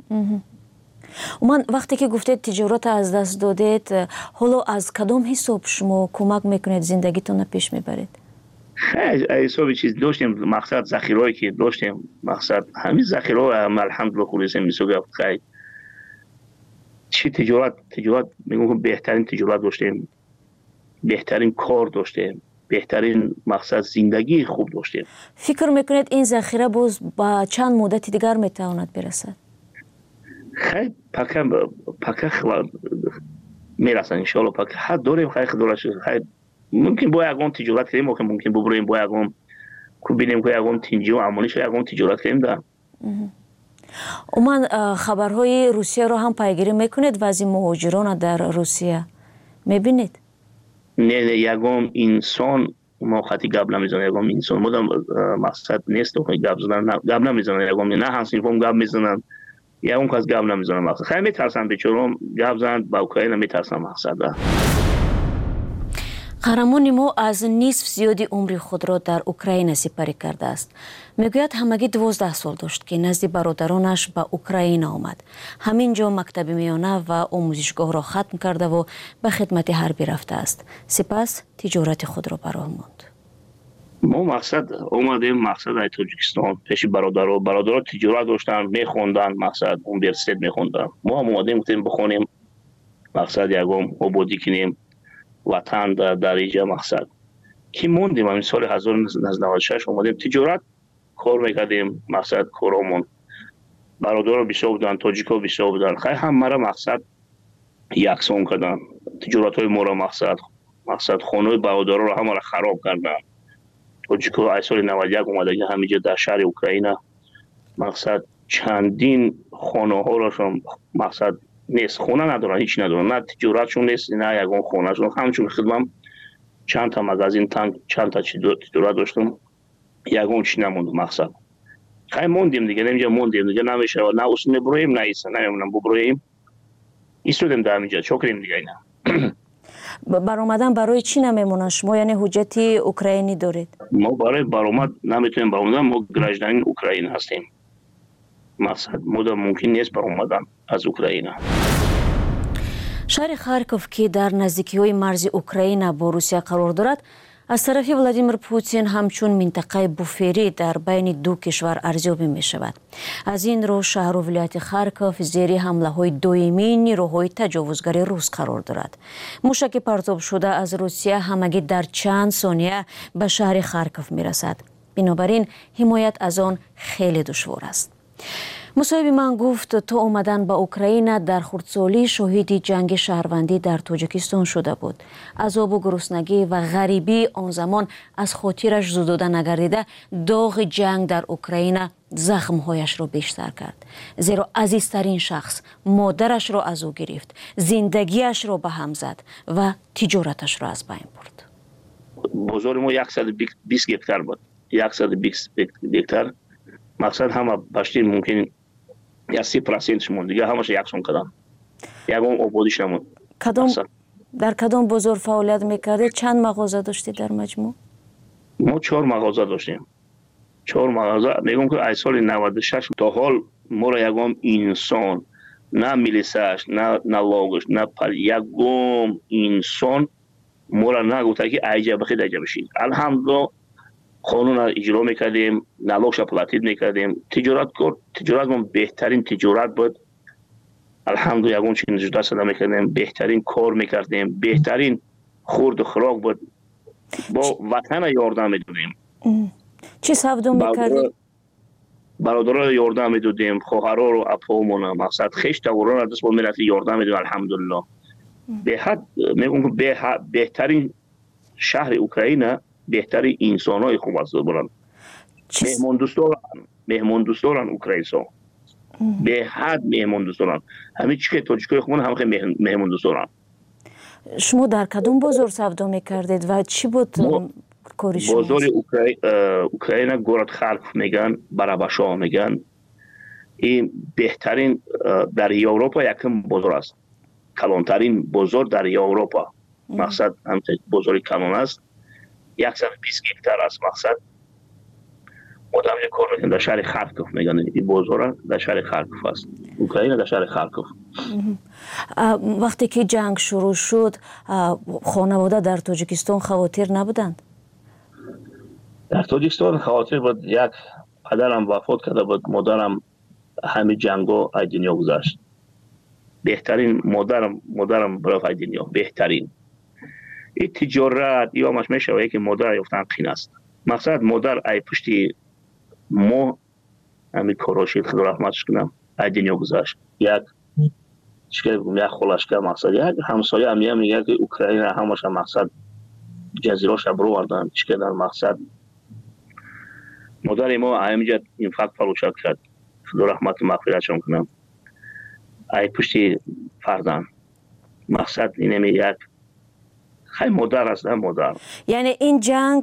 من وقتی که گفتید تجارت از دست دادید، حالا از کدام حساب شما کمک میکنید زندگیتون پیش میبرید؟ خیلی حساب چیز داشتیم. مقصد ذخیرهایی که داشتیم مقصد همین ذخیره الحمدلله خلاصه میسوگه. خیلی چی تجارت تجارت میگم بهترین تجارت داشتیم، بهترین کار داشتیم، بهترین مقصد زندگی خوب داشتیم. فکر میکنید این ذخیره باز با چند مدت دیگر میتواند برسد؟ خیلی پکم پکم میرسن ان شاء الله. پک حد داریم. خیلی خداش خیلی ممکن با یگان تجارت کنیم. ممکن ممکن ببریم با یگان کو ببینیم که یگان تینجی و امونیش یگان تجارت کنیم در. من خبرهای روسیه رو هم پیگیری میکنید؟ وضع مهاجران در روسیه میبینید؟ نه نه یگان انسان ما خطی گپ نمیزنه. یگان انسان مدام مقصد نیست که گپ زدن گپ نمیزنه. یگان نه همسین فهم گپ میزنن یا اون کس گپ نمیزنه. مقصد خیلی میترسن بیچاره‌ها گپ زدن با اوکراین میترسن. مقصد قهرمان ما از نصف زیادی عمر خود را در اوکراین سپری کرده است. میگوید همگی دوازده سال داشت که نزد برادرانش به اوکراین آمد. همینجا مکتب میانه و آموزشگاه را ختم کرده و به خدمت حربی رفته است. سپس تجارت خود را براه ماند. ما مقصد اومدیم مقصد ای تاجیکستان پیش برادرها. برادرها تجارت داشتن میخوندن. مقصد یونیورسیته میخوندن. ما هم اومدیم گفتیم بخونیم. مقصد یگم آبادی کنیم وطن در درجه. مقصد که موندیم همین سال هزار و نهصد و نود و شش اومدیم تجارت کار میکردیم. مقصد کارامون برادرها بسیار بودن، تاجیکا بسیار بودن. خیلی هم مرا مقصد یکسان کردن. تجارت های ما را مقصد مقصد خانه برادرها رو همه را خراب کردن. تاجیکا ای سال نود و یک اومده همینجا در شهر اوکراین مقصد چندین خانه ها را مقصد نیست. خونه ندارن، هیچ ندارن. نه تجارتشون نیست نه یگان خونهشون. همچون خدمم چند تا مغازین تنگ چند تا تجارت داشتم. یگان چی نموند. مقصد خیلی موندیم دیگه. اینجا موندیم دیگه. نمیشه نه اصلا ببریم نه ایسا نمیمونم ببریم. ایستودیم در اینجا چوکریم دیگه. اینا برآمدن برای چی نمیمونن شما؟ یعنی حجت اوکراینی دارید؟ ما برای برآمد نمیتونیم برآمدن. ما گراجدان اوکراین هستیم. مقصد مدام ممکن نیست برآمدن از اوکراین. شهر خارکوف که در نزدیکی های مرز اوکراین با روسیه قرار دارد از طرف ولادیمیر پوتین همچون منطقه بوفری در بین دو کشور ارزیابی می شود. از این رو شهر و ولایت خارکوف زیر حمله های دائمی نیروهای تجاوزگر روس قرار دارد. موشک پرتاب شده از روسیه همگی در چند ثانیه به شهر خارکوف می رسد. بنابراین حمایت از آن خیلی دشوار است. مصاحب من گفت تا اومدن به اوکراین در خردسالی شاهد جنگ شهروندی در تاجیکستان شده بود. عذاب و گرسنگی و غریبی آن زمان از خاطرش زدوده نگردیده داغ جنگ در اوکراین زخمهایش را بیشتر کرد. زیرا عزیزترین شخص مادرش را از او گرفت، زندگیش را به هم زد و تجارتش را از بین برد. بزرگ ما صد و بیست هکتار بود. صد و بیست هکتار مقصد همه باشتین ممکن یا سی پرسنتش موند دیگه همش یکسان کردن. یکم آبادیش نموند. کدام در کدام بازار فعالیت میکردید؟ چند مغازه داشتید در مجموع؟ ما چهار مغازه داشتیم. چهار مغازه میگم که از سال نود و شش تا حال ما را یگام انسان نه میلیساش نه نه لاگش نه پر یگام انسان ما را نگفته که ایجا بخید ایجا بشید. الحمدلله قانون را اجرا میکردیم، نلاگش پلاتید میکردیم، تجارت کرد، تجارت ما بهترین تجارت بود. الحمدلله یگام چین جدا صدا میکردیم، بهترین کار میکردیم، بهترین خورد و خوراک بود، با وطن یاردم میدادیم. چی سفدو میکردیم؟ برادرها یاردم میدادیم، خواهرها رو اپامون مقصد خیش توران را دست با ملت یاردم میدادیم. الحمدلله به حد میگم که به بهترین شهر اوکراین بهترین انسانای خوب است برن. مهمان دوستان مهمان دوستان اوکراینسا به حد مهمان دوستان، همین چی که تاجیکای خودمون هم خیلی مهمان دوستان. شما در کدوم بازار سفدو میکردید و چی بود کاری شما؟ بازار اوکراین گورد خلق میگن، برابشا میگن. این بهترین در اروپا یکم بازار است، کلانترین بازار در اروپا. مقصد همچنین بازاری کلان است، صد و بیست هکتار است. مقصد مدام یک کار میکنن در شهر خارکوف میگن، این بازار در شهر خارکوف است، اوکراین در شهر خارکوف. وقتی که جنگ شروع شد خانواده در تاجیکستان خواتیر نبودند؟ در تاجیکستان خواتیر بود. یک پدرم وفات کرده بود، مادرم همه جنگو از دنیا گذشت. بهترین مادرم مادرم برای از دنیا بهترین. این تجارت یا مش میشه که مادر یافتن قین است. مقصد مادر ای پشتی ما همین کاراشید خدا رحمتش کنم از دنیا گذشت. یک چیکار بگم، یک خلاص که مقصد یک همسایه هم میگه که اوکراین همش مقصد جزیراش برو وردن چیکار در مقصد مادر ما همینجا این فقط فروشات کرد خدا رحمت مغفرتش کنم. ای پشتی فردان مقصد اینه می یک خیلی مادر است. مادر یعنی این جنگ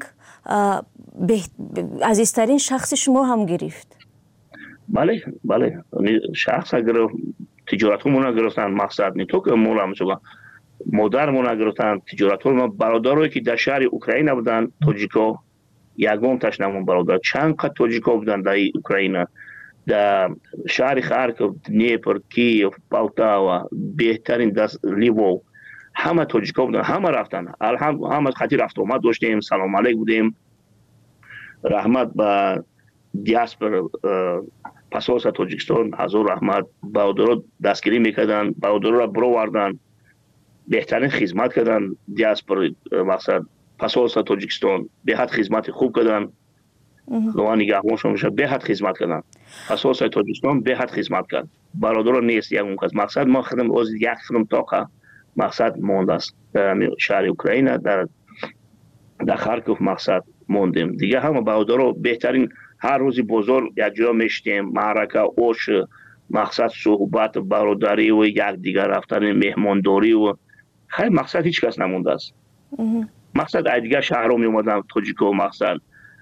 عزیزترین شخص شما هم گرفت؟ بله بله شخص گرفت، تجارت همون گرفتن. مقصد نی تو که مولا همچون مادر مون گرفتن، تجارت هم برادرایی که در شهر اوکراین بودن تاجیکا یگم تشنمون برادر چند قد تاجیکا بودن در اوکراین، در شهر خارکوف، دنیپر، کیف، پولتاوا، بهترین دست لیوو همه تاجیکا بودن، همه رفتن. الحمد همه خاطر رفت اومد داشتیم، سلام علیک بودیم. رحمت به دیاسپر پاسپورت تاجیکستان، حضور رحمت برادرها دستگیری میکردن، برادرها را برو وردن، بهترین خدمت کردن. دیاسپر مقصد پاسپورت تاجیکستان به حد خدمت خوب کردن. خدا نگهبانشون میشه، به حد خدمت کردن. پاسپورت تاجیکستان به حد خدمت کرد. برادرها نیست یک اون مقصد ما خدم از یک خدم تاقه مقصد مونده است در شهر اوکراین، در در خارکوف مقصد موندیم دیگه. همه برادرها بهترین هر روزی بازار یک جا میشتیم، معرکه اوش مقصد صحبت برادری و یک دیگر رفتن مهمانداری و خیلی مقصد هیچ کس نمونده است. مقصد ای دیگر شهر رو می اومدن تاجیکو مقصد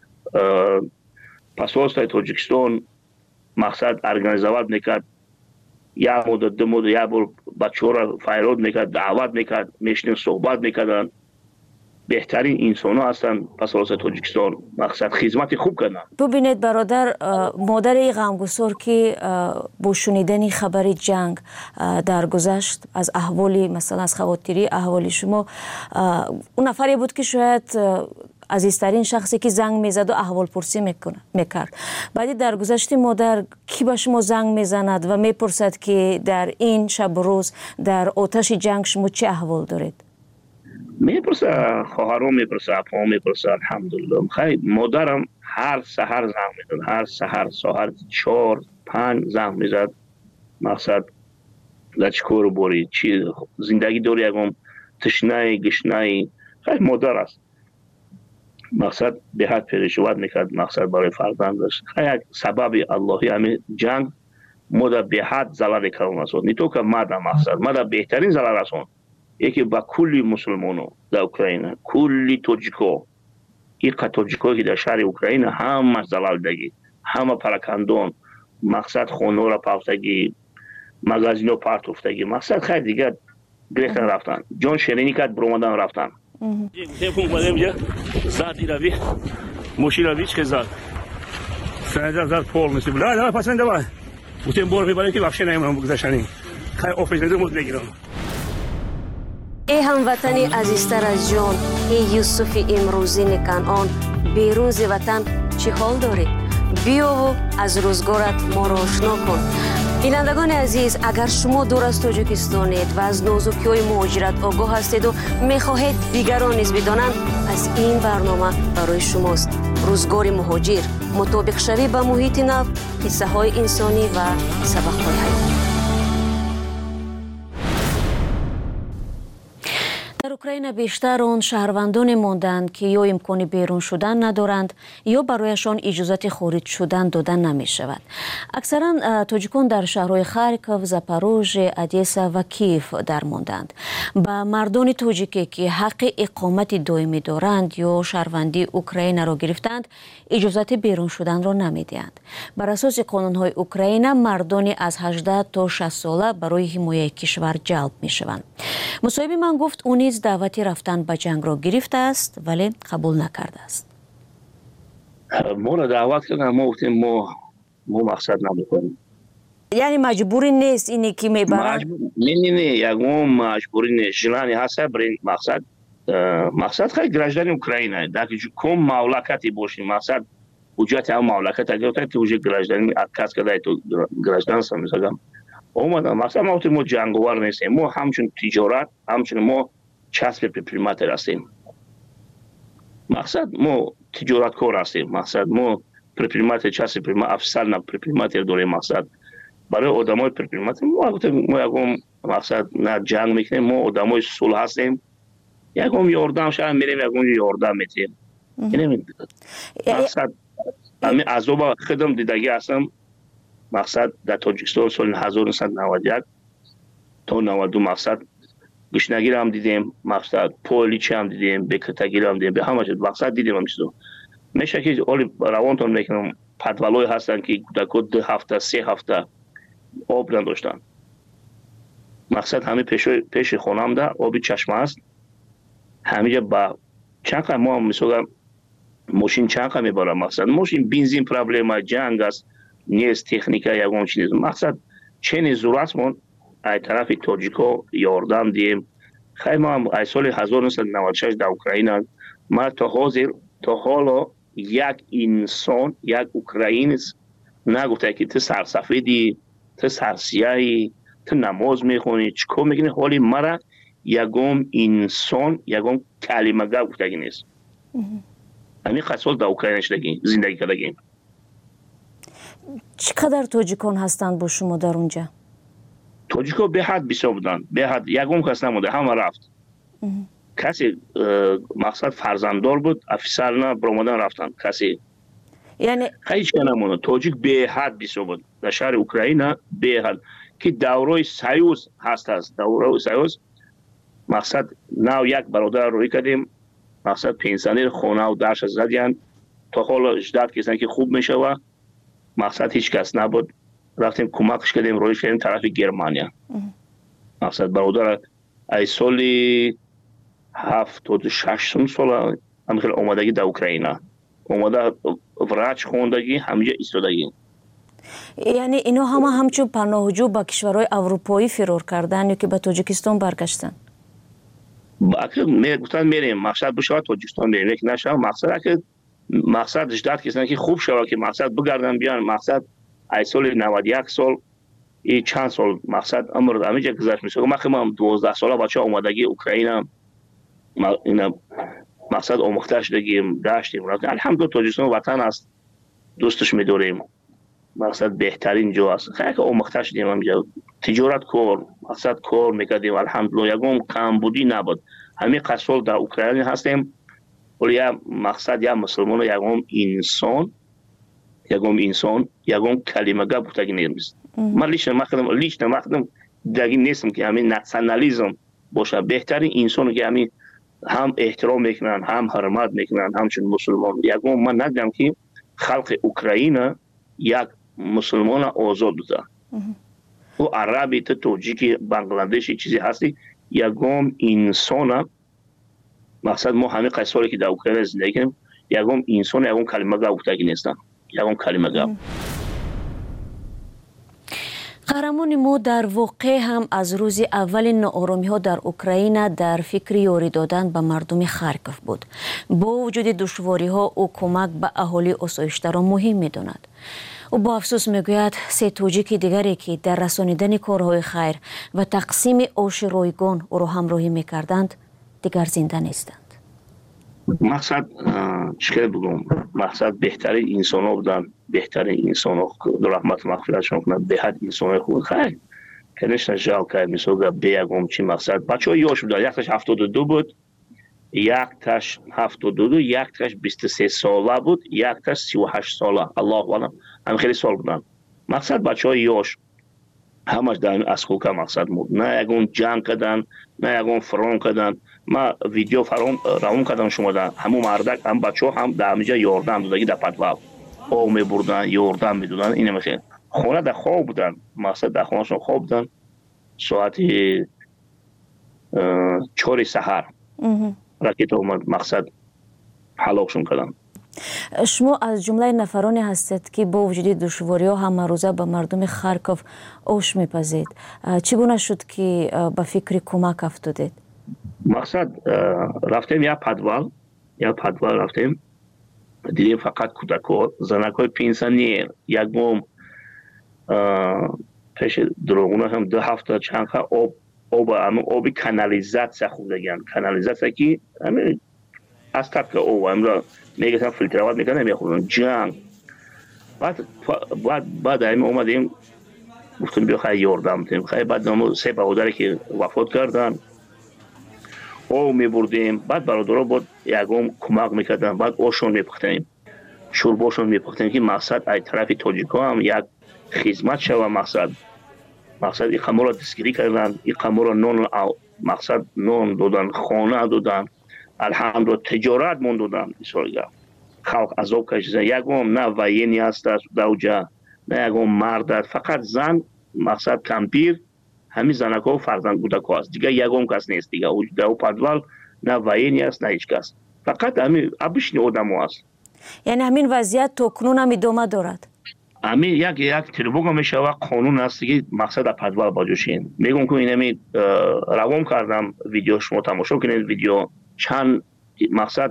پاسپورت تاجیکستان مقصد ارگانیزواد میکرد، یا مدت دو مدت یا بار بچه ها را فیراد میکرد، دعوت میکرد، میشنیم صحبت میکردن. بهترین انسان ها هستن پاسپورت تاجیکستان، مقصد خدمت خوب کردن. ببینید برادر، مادر غمگسار که با شنیدن خبر جنگ در گذشت از احوالی مثلا از خواتیری احوالی شما، اون نفری بود که شاید عزیزترین شخصی که زنگ میزد و احوال پرسی میکرد. بعدی در گذشت مادر کی به شما زنگ میزند و میپرسد که در این شب و روز در آتش جنگ شما چه احوال دارید؟ میپرسه خواهرام، میپرسه اپام، میپرسه. الحمدلله خیلی مادرم هر سحر زنگ میزد، هر سحر ساعت چهار پنج زنگ میزد. مقصد در چکور بوری چی زندگی داری، یکم تشنه گشنه. خیلی مادر است، مقصد به حد پریشان میکرد، مقصد برای فرزندش. خیلی سبب اللهی همین جنگ مادر به حد ضرر کردن است. نه تو که مادر مقصد مادر بهترین ضرر است. یکی با کلی مسلمانو در اوکراین، کلی تاجیکو، این تاجیکو که در شهر اوکراین همه زلال دگی، همه پراکندون، مقصد خونه را پافتگی، مغازینو پارت افتگی، مقصد خیلی دیگه گرفتن رفتن، جان شیرینی کرد برومدن رفتن. تلفن بودم جا زادی روی، موشی رویش که زاد. سنجا زاد полностью. Бля, давай, пацан, давай. У тебя борги балики вообще наймам гзашани. Хай офис не думают нигерам. ای هموطنی عزیزتر از جان، ای یوسف امروزین کنعان، بیرون ز وطن چه حال داری؟ بیا و از روزگارت ما را آشنا کن. بینندگان عزیز، اگر شما دور از تاجیکستانید و از نازکی‌های مهاجرت آگاه هستید و می‌خواهید دیگران نیز بدانند، از این برنامه برای شماست. روزگار مهاجر، مطابق شوی با محیط نو، قصه های انسانی و سبق های حیاتی. در اوکراین بیشتر آن شهروندان ماندند که یا امکان بیرون شدن ندارند یا برایشان اجازه خارج شدن دادن نمی شود. اکثرا تاجیکان در شهرهای خارکوف، زاپاروژ، ادیسا و کیف در ماندند. با مردان تاجیکی که حق اقامت دائمی دارند یا شهروندی اوکراین را گرفتند، اجازه بیرون شدن را نمی دهند. بر اساس قانون‌های اوکراین، مردان از هجده تا شصت ساله برای حمایت کشور جلب می شوند. مصاحب من گفت او نیز دعوتی رفتن به جنگ را گرفته است ولی قبول نکرده است. ما را دعوت کردن، ما گفتیم ما ما مقصد نمیکنیم. یعنی مجبوری نیست اینی که میبرن؟ مجبور... نه نه نه یکم مجبوری نیست. جلانی هست برای مقصد مقصد خیلی گراجدان اوکراینه. داکی کم مملکتی باشی مقصد وجود هم مملکت اگر تو وجود گراجدانی کس کدای تو گراجدان سمیزگم. اومدن مقصد ما تو جنگوار نیستیم. ما همچون تجارت همچون ما چسب پریمات هستیم. مقصد ما تجارت کار هستیم. مقصد ما پریمات چسب پریمات افسر نه پریمات داره. مقصد برای آدمای پریمات ما ما یکم مقصد نه جنگ میکنیم. ما آدمای صلح هستیم. یکم یاردم شاید میریم یکم یاردم میتیم. یعنی مقصد همین عذاب خدم دیدگی هستم. مقصد در تاجیکستان سال هزار و نهصد و نود و یک تا نود و دو مقصد گشنگی هم دیدیم، مقصد پولیچ هم دیدیم، بکرتگی هم دیدیم، به همه جد مقصد دیدیم هم چیزو. میشه که اولی روانتون میکنم پدولای هستن که کودکات دو هفته سه هفته آب نداشتن. مقصد همه پیش پیش خونم ده آبی چشمه است. همینجا با چند ما میسوگم ماشین چند میبره. مقصد ماشین بنزین پرابلم جنگ است. نیست تکنیکا یکم چیز. مقصد چنین ضرورتمون از طرف تاجیکا یاردم دیم. خیلی ما هم از سال هزار و نهصد و نود و شش در اوکراین ما تا حاضر تا حالا یک انسان یک اوکراینی نگفته که تو سرسفیدی، تو سرسیایی، تو نماز میخونی، چیکار میکنی. حالی مرا یکم انسان یکم کلمه گفته نیست. همین قصول در اوکراین زندگی کردیم. چقدر تاجیکان هستند با شما در اونجا؟ تاجیکا به حد بسیار بودن. به حد یکم کس نموده، همه رفت. کسی مقصد فرزنددار بود، افسر نه برآمدن رفتن. کسی یعنی هیچ که نمونه. تاجیک به حد بسیار بود در شهر اوکراین. به حد که دورای سیوز هست است. دورای سیوز مقصد نو یک برادر روی کردیم. مقصد پنسیونر خانه و درش زدیان تا حالا اجداد کسانی که خوب میشه و مقصد هیچ کس نبود. رفتیم کمکش کردیم رویش کردیم طرف گرمانیا. مقصد برادر ای سالی هفتاد و شش سال همخیل اومدگی در اوکراین اومده وراج خوندگی همینجا ایستادگی. یعنی اینا همه همچون پناهجو با کشورهای اروپایی فرار کردن یا که به تاجیکستان برگشتن؟ می گفتن میریم مقصد بشه تاجیکستان میریم یک نشه. مقصد که مقصد اجداد کسانی که خوب شود که مقصد بگردن بیان. مقصد ای سال نود و یک سال ای چند سال مقصد عمر همینجا گذشت میشه. ما که ما دوازده ساله بچه اومدگی اوکراین اینا مقصد آموخته شدگیم داشتیم. الحمدلله تاجیکستان وطن است، دوستش میداریم. مقصد بهترین جا است. خیلی که آموخته شدیم همینجا تجارت کار مقصد کار میکردیم. الحمدلله یکم کمبودی نبود. همین قصول در اوکراین هستیم. ولی مقصد یا مسلمان یکم انسان یکم انسان یکم کلمه گپ بودگی نیست. من لیش نمخدم لیش نمخدم دگی نیستم که همین ناسیونالیسم باشه. بهترین انسان که همین هم احترام میکنن هم حرمت میکنن همچون مسلمان. یکم من ندیدم که خلق اوکراین یک مسلمان آزاد بوده. و عربی تو تاجیکی بنگلادشی چیزی هستی یکم انسان. مقصد ما همه قصاری که در اوکراین زندگی کنیم یکم انسان یکم کلمه گفتگی نیستن. یگان کلمه گپ. قهرمان ما در واقع هم از روز اول ناآرامی ها در اوکراین در فکر یاری دادن به مردم خارکوف بود. با وجود دشواری ها او کمک به اهالی آسایش‌تر را مهم می‌داند. او با افسوس میگوید سه توجیک دیگری که در رسانیدن کارهای خیر و تقسیم آش رایگان او را همراهی می‌کردند دیگر زنده نیستند. مقصد چیکار بگم، مقصد بهترین انسان ها بودن، بهترین انسان ها رحمت مغفرتشون کنه، بهترین انسان های خوب خیر کنش نجال که میسوگه بیگم چی مقصد بچه ها یاش بودن، یک تاش هفتاد و دو بود، یک تاش هفتاد و دو، یک تاش بیست و سه ساله بود، یک تاش سی و هشت ساله. الله اعلم هم خیلی سال بودن. مقصد بچه های یاش همش در اسکوکا مقصد بود، نه یکون جنگ کردن، نه یکون فران کردن. ما ویدیو فرام راون کردم شما در همون مردک هم بچه هم در همینجا یاردم دودگی در پدوال او می بردن یاردم می دودن. اینه میخواه خونه در خواب بودن، مقصد در خونه شون خواب بودن. ساعتی چهار سحر راکت اومد، مقصد حلاکشون کردن. شما از جمله نفرانی هستید که با وجود دشواری ها همه روزه به مردم خارکوف آش میپزید. چگونه شد که به فکر کمک افتادید؟ مقصد رفتیم یا پدوال یا پدوال رفتیم، دیدیم فقط کودک‌ها، زنک‌های پنسیونر یک بوم پیش دروغونه هم دو هفته چند خا آب آب همون آب کانالیزاسیون خوردگن. کانالیزاسیون که همین از طرف آب امروز میگن فیلترات میکنن میخورن جنگ. بعد بعد بعد همین اومدیم گفتیم بیا خیلی یاردم بدیم. خیلی بعد نمو سه برادری که وفات کردن او میبردیم، بعد برادرها بود یکم کمک میکردن، بعد اوشون میپختیم، شورباشون میپختیم که مقصد از طرف تاجیکا هم یک خدمت شوه. مقصد مقصد این قمر را دستگیری کردن، این قمر را نون مقصد نون دادن، خانه دادن، الحمدلله تجارت مون دادن. بسیار خلق عذاب کشیدن. یکم نه وینی هست دوجا، نه یکم مرد، فقط زن مقصد کمپیر همین زنک‌ها و فرزند کودک‌ها است. دیگه یگم کس نیست دیگه. او در پدوال نه وینی است نه هیچ کس، فقط همین ابشنی آدم‌ها است. یعنی همین وضعیت تا کنون هم ادامه دارد؟ همین یک یک تریبوگ میشه و قانون است که مقصد در پدوال باجوشین. میگم که اینمی روام کردم ویدیو شما تماشا کنید. ویدیو چند مقصد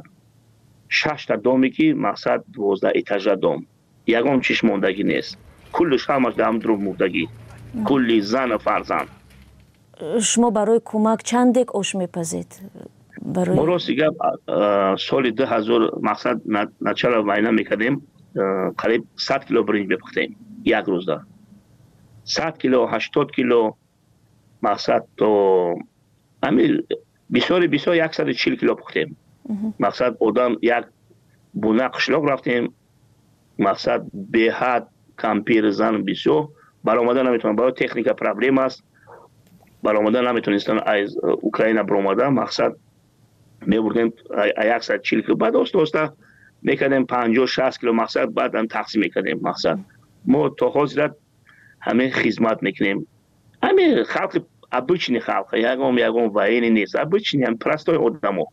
شش تا دومی که مقصد دوازده ایتاژ دوم، یگم چیش موندگی نیست، کلش همش در هم درو موندگی، کلی زن و فرزند. شما برای کمک چند دک آش میپزید؟ برای ما راست دیگه سال ده هزار مقصد نچرا وینا میکردیم، قریب صد کیلو برنج بپختیم یک روز ده، صد کیلو هشتاد کیلو مقصد تو همین بسیاری بسیار صد و چهل کیلو پختیم. مقصد آدم یک بونه قشلاق رفتیم، مقصد به حد کمپیر زن بسیار برآمدن نمیتونن، برای تکنیک پرابلم است، برآمدن نمیتونستن از اوکراین برآمدن. مقصد میبردیم صد و چهل کیلو، بعد دوست دوستا میکردیم پنجاه شصت کیلو مقصد، بعد هم تقسیم میکردیم. مقصد ما تا حاضرت همه خدمت میکنیم. همه خلق ابوچنی خلق یگم یگم وینی نیست، ابوچنی هم پرستای آدمو.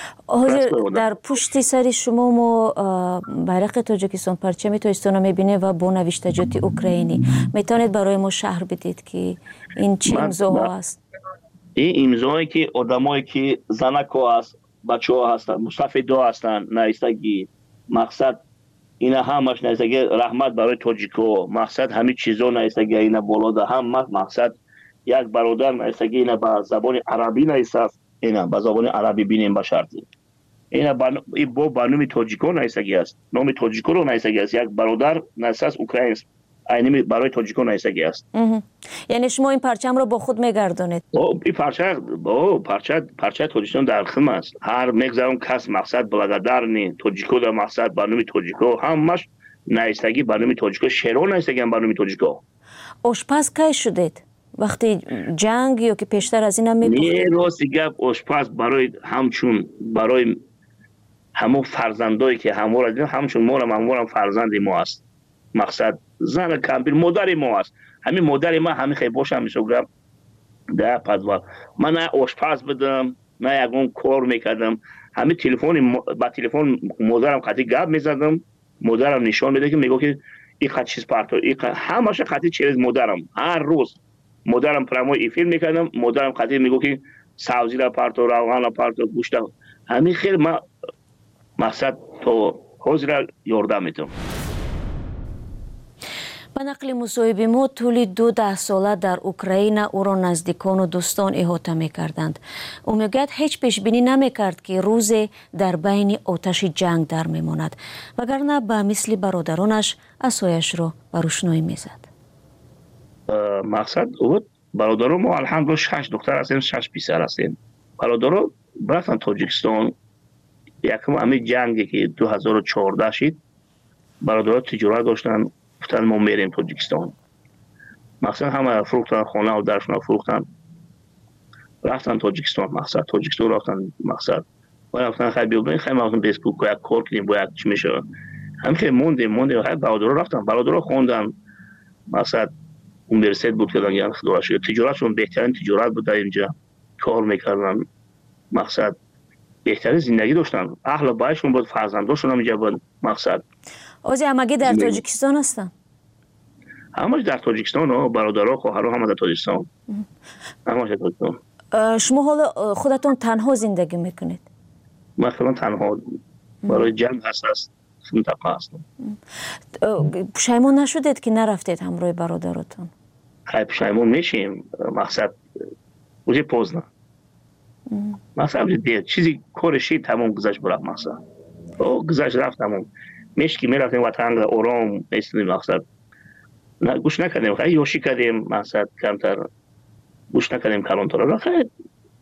آره در پشت سر شما ما بیرق تاجیکستان پرچم تاجیکستان میبینه و با نوشتجات اوکراینی. میتونید برای ما شهر بدید که این چه امضاها است؟ این امضایی که آدمایی که زنک‌ها است، بچه‌ها هستن، مستفیدا هستن، نایستگی. مقصد اینا همش نایستگی رحمت برای تاجیک‌ها. مقصد همین چیزا نایستگی اینا بالا ده هم مقصد یک برادر نایستگی اینا با زبان عربی نایست، اینا با زبان عربی بینیم با شرطی. اینا با این با بانومی تاجیکو نایستگی است، نام تاجیکو رو نایستگی است، یک برادر نایست اوکراین است، اینمی برای تاجیکو نایستگی است. یعنی شما این پرچم رو با خود میگردونید؟ او این پرچم با پرچم پرچم تاجیکستان در خم است. هر میگذارم کس مقصد بلگدار نی تاجیکو در مقصد بانومی تاجیکو همش نایستگی بانومی تاجیکو شهرو نایستگی بانومی تاجیکو. آشپز کی شدید؟ وقتی جنگ یا که پیشتر از این هم میپختید؟ نه راست گپ آشپز برای همچون برای همون فرزندایی که همو را دیدن، همچون ما را همون فرزند ما است. مقصد زن کمپیر مادر ما است. همین مادر ما همین خیلی باشم میشوگم در پدوال. من نه آشپز بدم نه یکون کار میکردم، همین تلفن با تلفن مادرم قطعی گپ میزدم، مادرم نشان میده که میگه که این خط چیز پارتو این همش خطی چیز مادرم هر روز مادرم پرامو ای فیلم میکردم مادرم خطی میگه که سبزی را پارتو روغن را پارتو گوشت همین خیلی ما مقصد تو حاضر یاردم میتونم. ба нақли мусоҳиби мо тӯли ду даҳсола дар Украина ӯро наздикону дӯстон иҳота мекарданд. ӯ мегӯяд ҳеҷ пешбинӣ намекард ки рӯзе дар байни оташи ҷанг дар мемонад, вагарна ба мисли бародаронаш асояшро ба рӯшноӣ мезад. мақсад буд бародаро мо алҳамдулилла шаш духтар ҳастем, шаш писар ҳастем. бародаро рафтанд Тоҷикистон якум ҳамин ҷанге ки ду ҳазору чордаҳ шид бародаро тиҷорат доштанд گفتن ما میریم تاجیکستان مقصد همه فروختن خانه و درشون فروختن رفتن تاجیکستان مقصد تاجیکستان رفتن مقصد و رفتن خیلی بیابن خیلی مقصد بیسکوک یک کار کنیم باید چی میشه هم خیلی موندیم موندیم خیلی برادرها رفتن برادرها خوندن مقصد اونیورسیت بود که یعنی خدا شد تجارتشون بهترین تجارت بود در اینجا کار میکردن مقصد بهترین زندگی داشتن اهل بایشون بود فرزنداشون هم اینجا بود مقصد اوزی همگی در تاجیکستان هستن؟ همش در تاجیکستان و برادرها خواهرها همه در تاجیکستان همش در تاجیکستان. شما حالا خودتون تنها زندگی میکنید؟ من خودم تنها برای جنگ هست است منطقه هستم. پشیمون نشدید که نرفتید همراه برادرتون؟ خیلی پشیمون میشیم مقصد اوزی پوزنه مقصد دید چیزی کارشی تمام گذشت برای مقصد او گذشت رفت تمام میشه که میرفتیم وطن آرام میستیم مقصد نه گوش نکردیم خیلی یوشی کردیم مقصد کمتر گوش نکردیم کلانتر را خیلی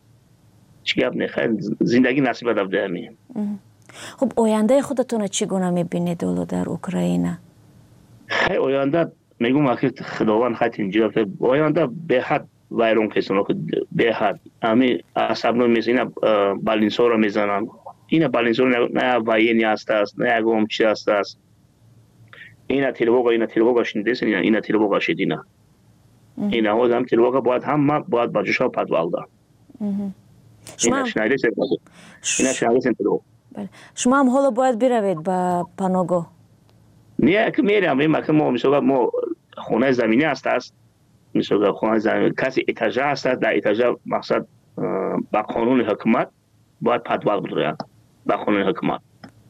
چی گپ نه خیلی زندگی نصیب دفته همین. خب آینده خودتون چگونه میبینید اولو در اوکراین؟ خیلی آینده میگم که خداوند خیلی اینجا رفته آینده به حد ویرون کسانو که به حد امی عصبنو میزنن بالینسا رو میزنن اینا بالینسا رو نه وینی هست است نه اگم چی هست است اینا تلوگا اینا تلوگا شنیدین اینا اینا تلوگا شدینا اینا هو هم تلوگا باید هم باید باجشا پدوالدا اینا شنیدین اینا شنیدین تلوگا شما هم حالا باید بروید با پناهگاه نه که میرم این مکان ما میشه ما خونه زمینی هست است میشه خونه زمینی کسی اتاج هست در اتاج مقصد با قانون حکومت باید پدوال بدوید با قانون حکومت.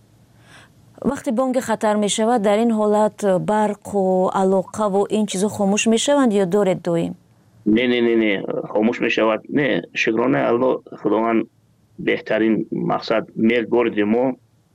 وقتی بانک خطر می شود در این حالت برق و علاقه و این چیزا خاموش می شوند یا دارد دویم؟ نه نه نه نه خاموش می شود نه شکرانه الله خداوند بهترین مقصد میل برد ما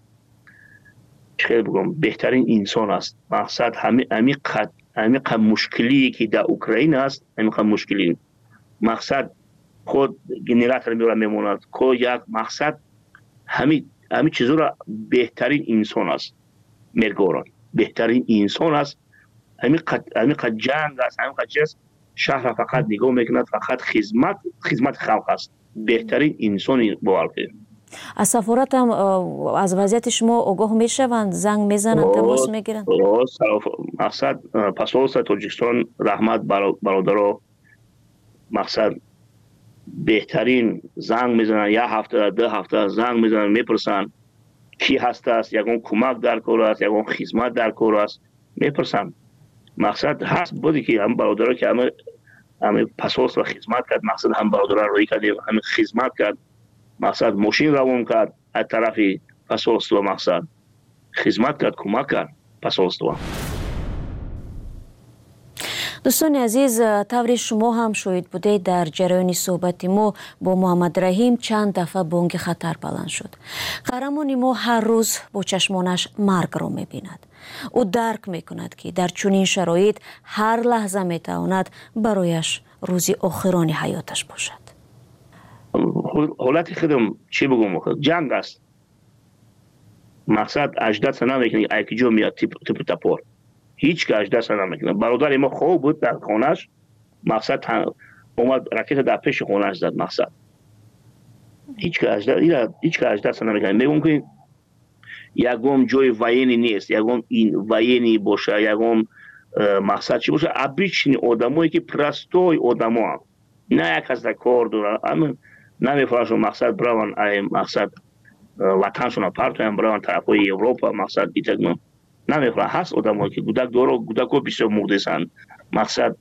چه بگم بهترین انسان است مقصد همین همین قد همین قد مشکلی که در اوکراین است همین قد مشکلی مقصد خود گنراتور میره میموند کو یک مقصد همین همین چیزا را بهترین انسان است میگورن بهترین انسان است همین قد همین قد جنگ است همین قد چیز شهر فقط نگاه میکند فقط خدمت خدمت خلق است بهترین انسانی بالکه از سفارت هم از وضعیت شما آگاه میشوند زنگ میزنند تماس میگیرند مقصد پاسپورت تاجیکستان رحمت برادرها مقصد بهترین زنگ میزنن یا هفته ده هفته زنگ میزنن میپرسن کی هست است یکون کمک در کار است یکون خدمت در کار است میپرسن مقصد هست بودی که هم برادرها که همه همه پاسپورت و خدمت کرد مقصد هم برادرها روی کردیم همه خدمت کرد مقصد ماشین روان کرد از طرف پاسپورت و مقصد خدمت کرد کمک کرد پاسپورت و دوستان عزیز طوری شما هم شاهد بودید در جریان صحبت ما با محمد رحیم چند دفعه بانگ خطر بلند شد. قهرمان ما هر روز با چشمانش مرگ را می‌بیند. او درک می‌کند که در چنین شرایط هر لحظه می‌تواند برایش روزی آخرانی حیاتش باشد. حالت خودم چی بگم جنگ است. مقصد اجداد سنا می‌کنی ایکی جو میاد تیپ تیپ تاپور. هیچ که اجداد سنا میکنه برادر ما خوب بود در خونش مقصد اومد راکت در پیش خونش زد مقصد هیچ که اجداد هیچ که اجداد سنا میکنه میگم که یکم جای واینی نیست یکم این واینی باشه یکم مقصد چی باشه ابیچنی آدمایی که پرستوی آدما نه یک از کار داره اما نمیفهمن مقصد براون ای مقصد وطنشون پارتویم براون طرفای اروپا مقصد ایتگنو نمیخورن. هست آدمایی که کودک دارو کودکو بسیار مرده‌اند. مقصد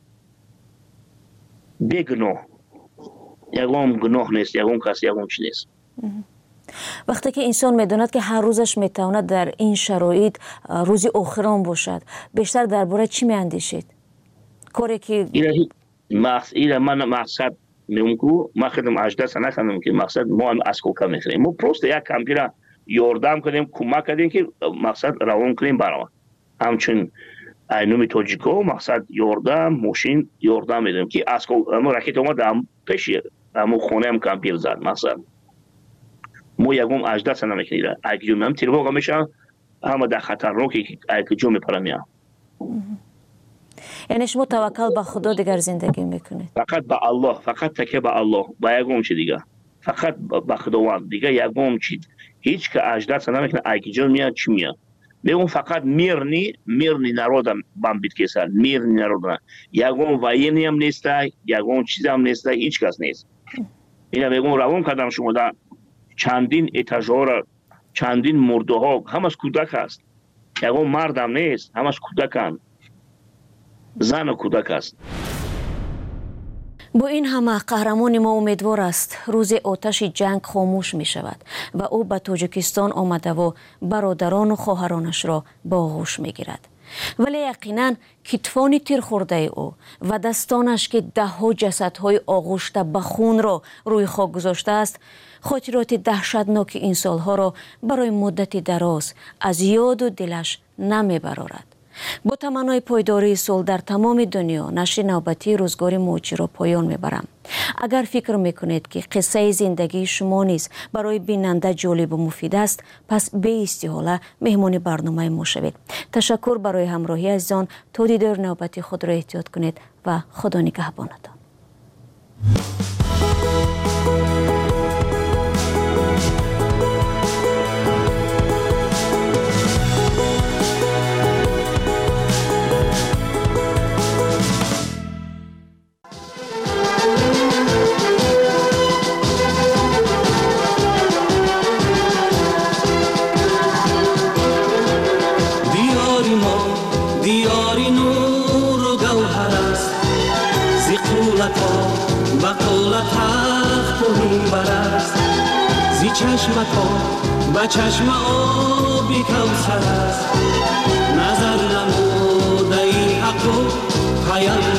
بیگناه، یگام گناه نیست، یگام کسی یگام چی نیست. وقتی که انسان میداند که هر روزش میتواند در این شرایط روزی آخران باشد، بیشتر درباره چی میاندیشید؟ کاری که مقصد اینا من مقصد میگم ما خودم هجده سنه کنم که مقصد ما هم از کوکا میخریم. ما پروست یک کمپیره یاردم کنیم، کمک کنیم که مقصد روان کنیم برام. همچنین اینومی تاجیکو مقصد یاردم ماشین یاردم میدیم که از اما راکت اومد هم پیشی اما خونه هم کمپیر زد. مقصد ما یکم هجده سنه میکنیم اگه جو میام تیرواقع میشن اما در خطر رو که اگه جو میپرم میام. یعنی شما توکل به خدا دیگر زندگی میکنید؟ فقط به الله، فقط تکیه به الله، با یکم چی دیگه، فقط به خداوند دیگه. یکم چی هیچ که هجده سنه میکنه اگه جو میاد چی میاد میگم فقط میرنی میرنی نرودم بام بیت کسر میرنی نرودم یکم واینی هم نیسته، یکم چیز هم نیسته، هیچ کس نیست. اینا میگم روان کردم شما در چندین اتاژها چندین مرده ها همش کودک هست، یکم مرد هم نیست، همش کودکن، زن و کودک است. با این همه قهرمان ما امیدوار است روز آتش جنگ خاموش می شود و او به تاجیکستان آمده و برادران و خواهرانش را با آغوش می گیرد. ولی یقینا کتفان تیر خورده او و دستانش که ده ها جسدهای آغوشته به خون را روی خاک گذاشته است خاطرات دهشتناک این سالها را برای مدتی دراز از یاد و دلش نمی برارد. با تمنای پایداری صلح در تمام دنیا نشر نوبتی روزگار موجی را پایان میبرم. اگر فکر میکنید که قصه زندگی شما نیز برای بیننده جالب و مفید است پس به استحاله مهمان برنامه ما شوید. تشکر برای همراهی عزیزان. تا دیدار نوبتی خود را احتیاط کنید و خدا نگهبانتان. چشمتا با چشم آبی کوثر است نظر نموده این حق و خیال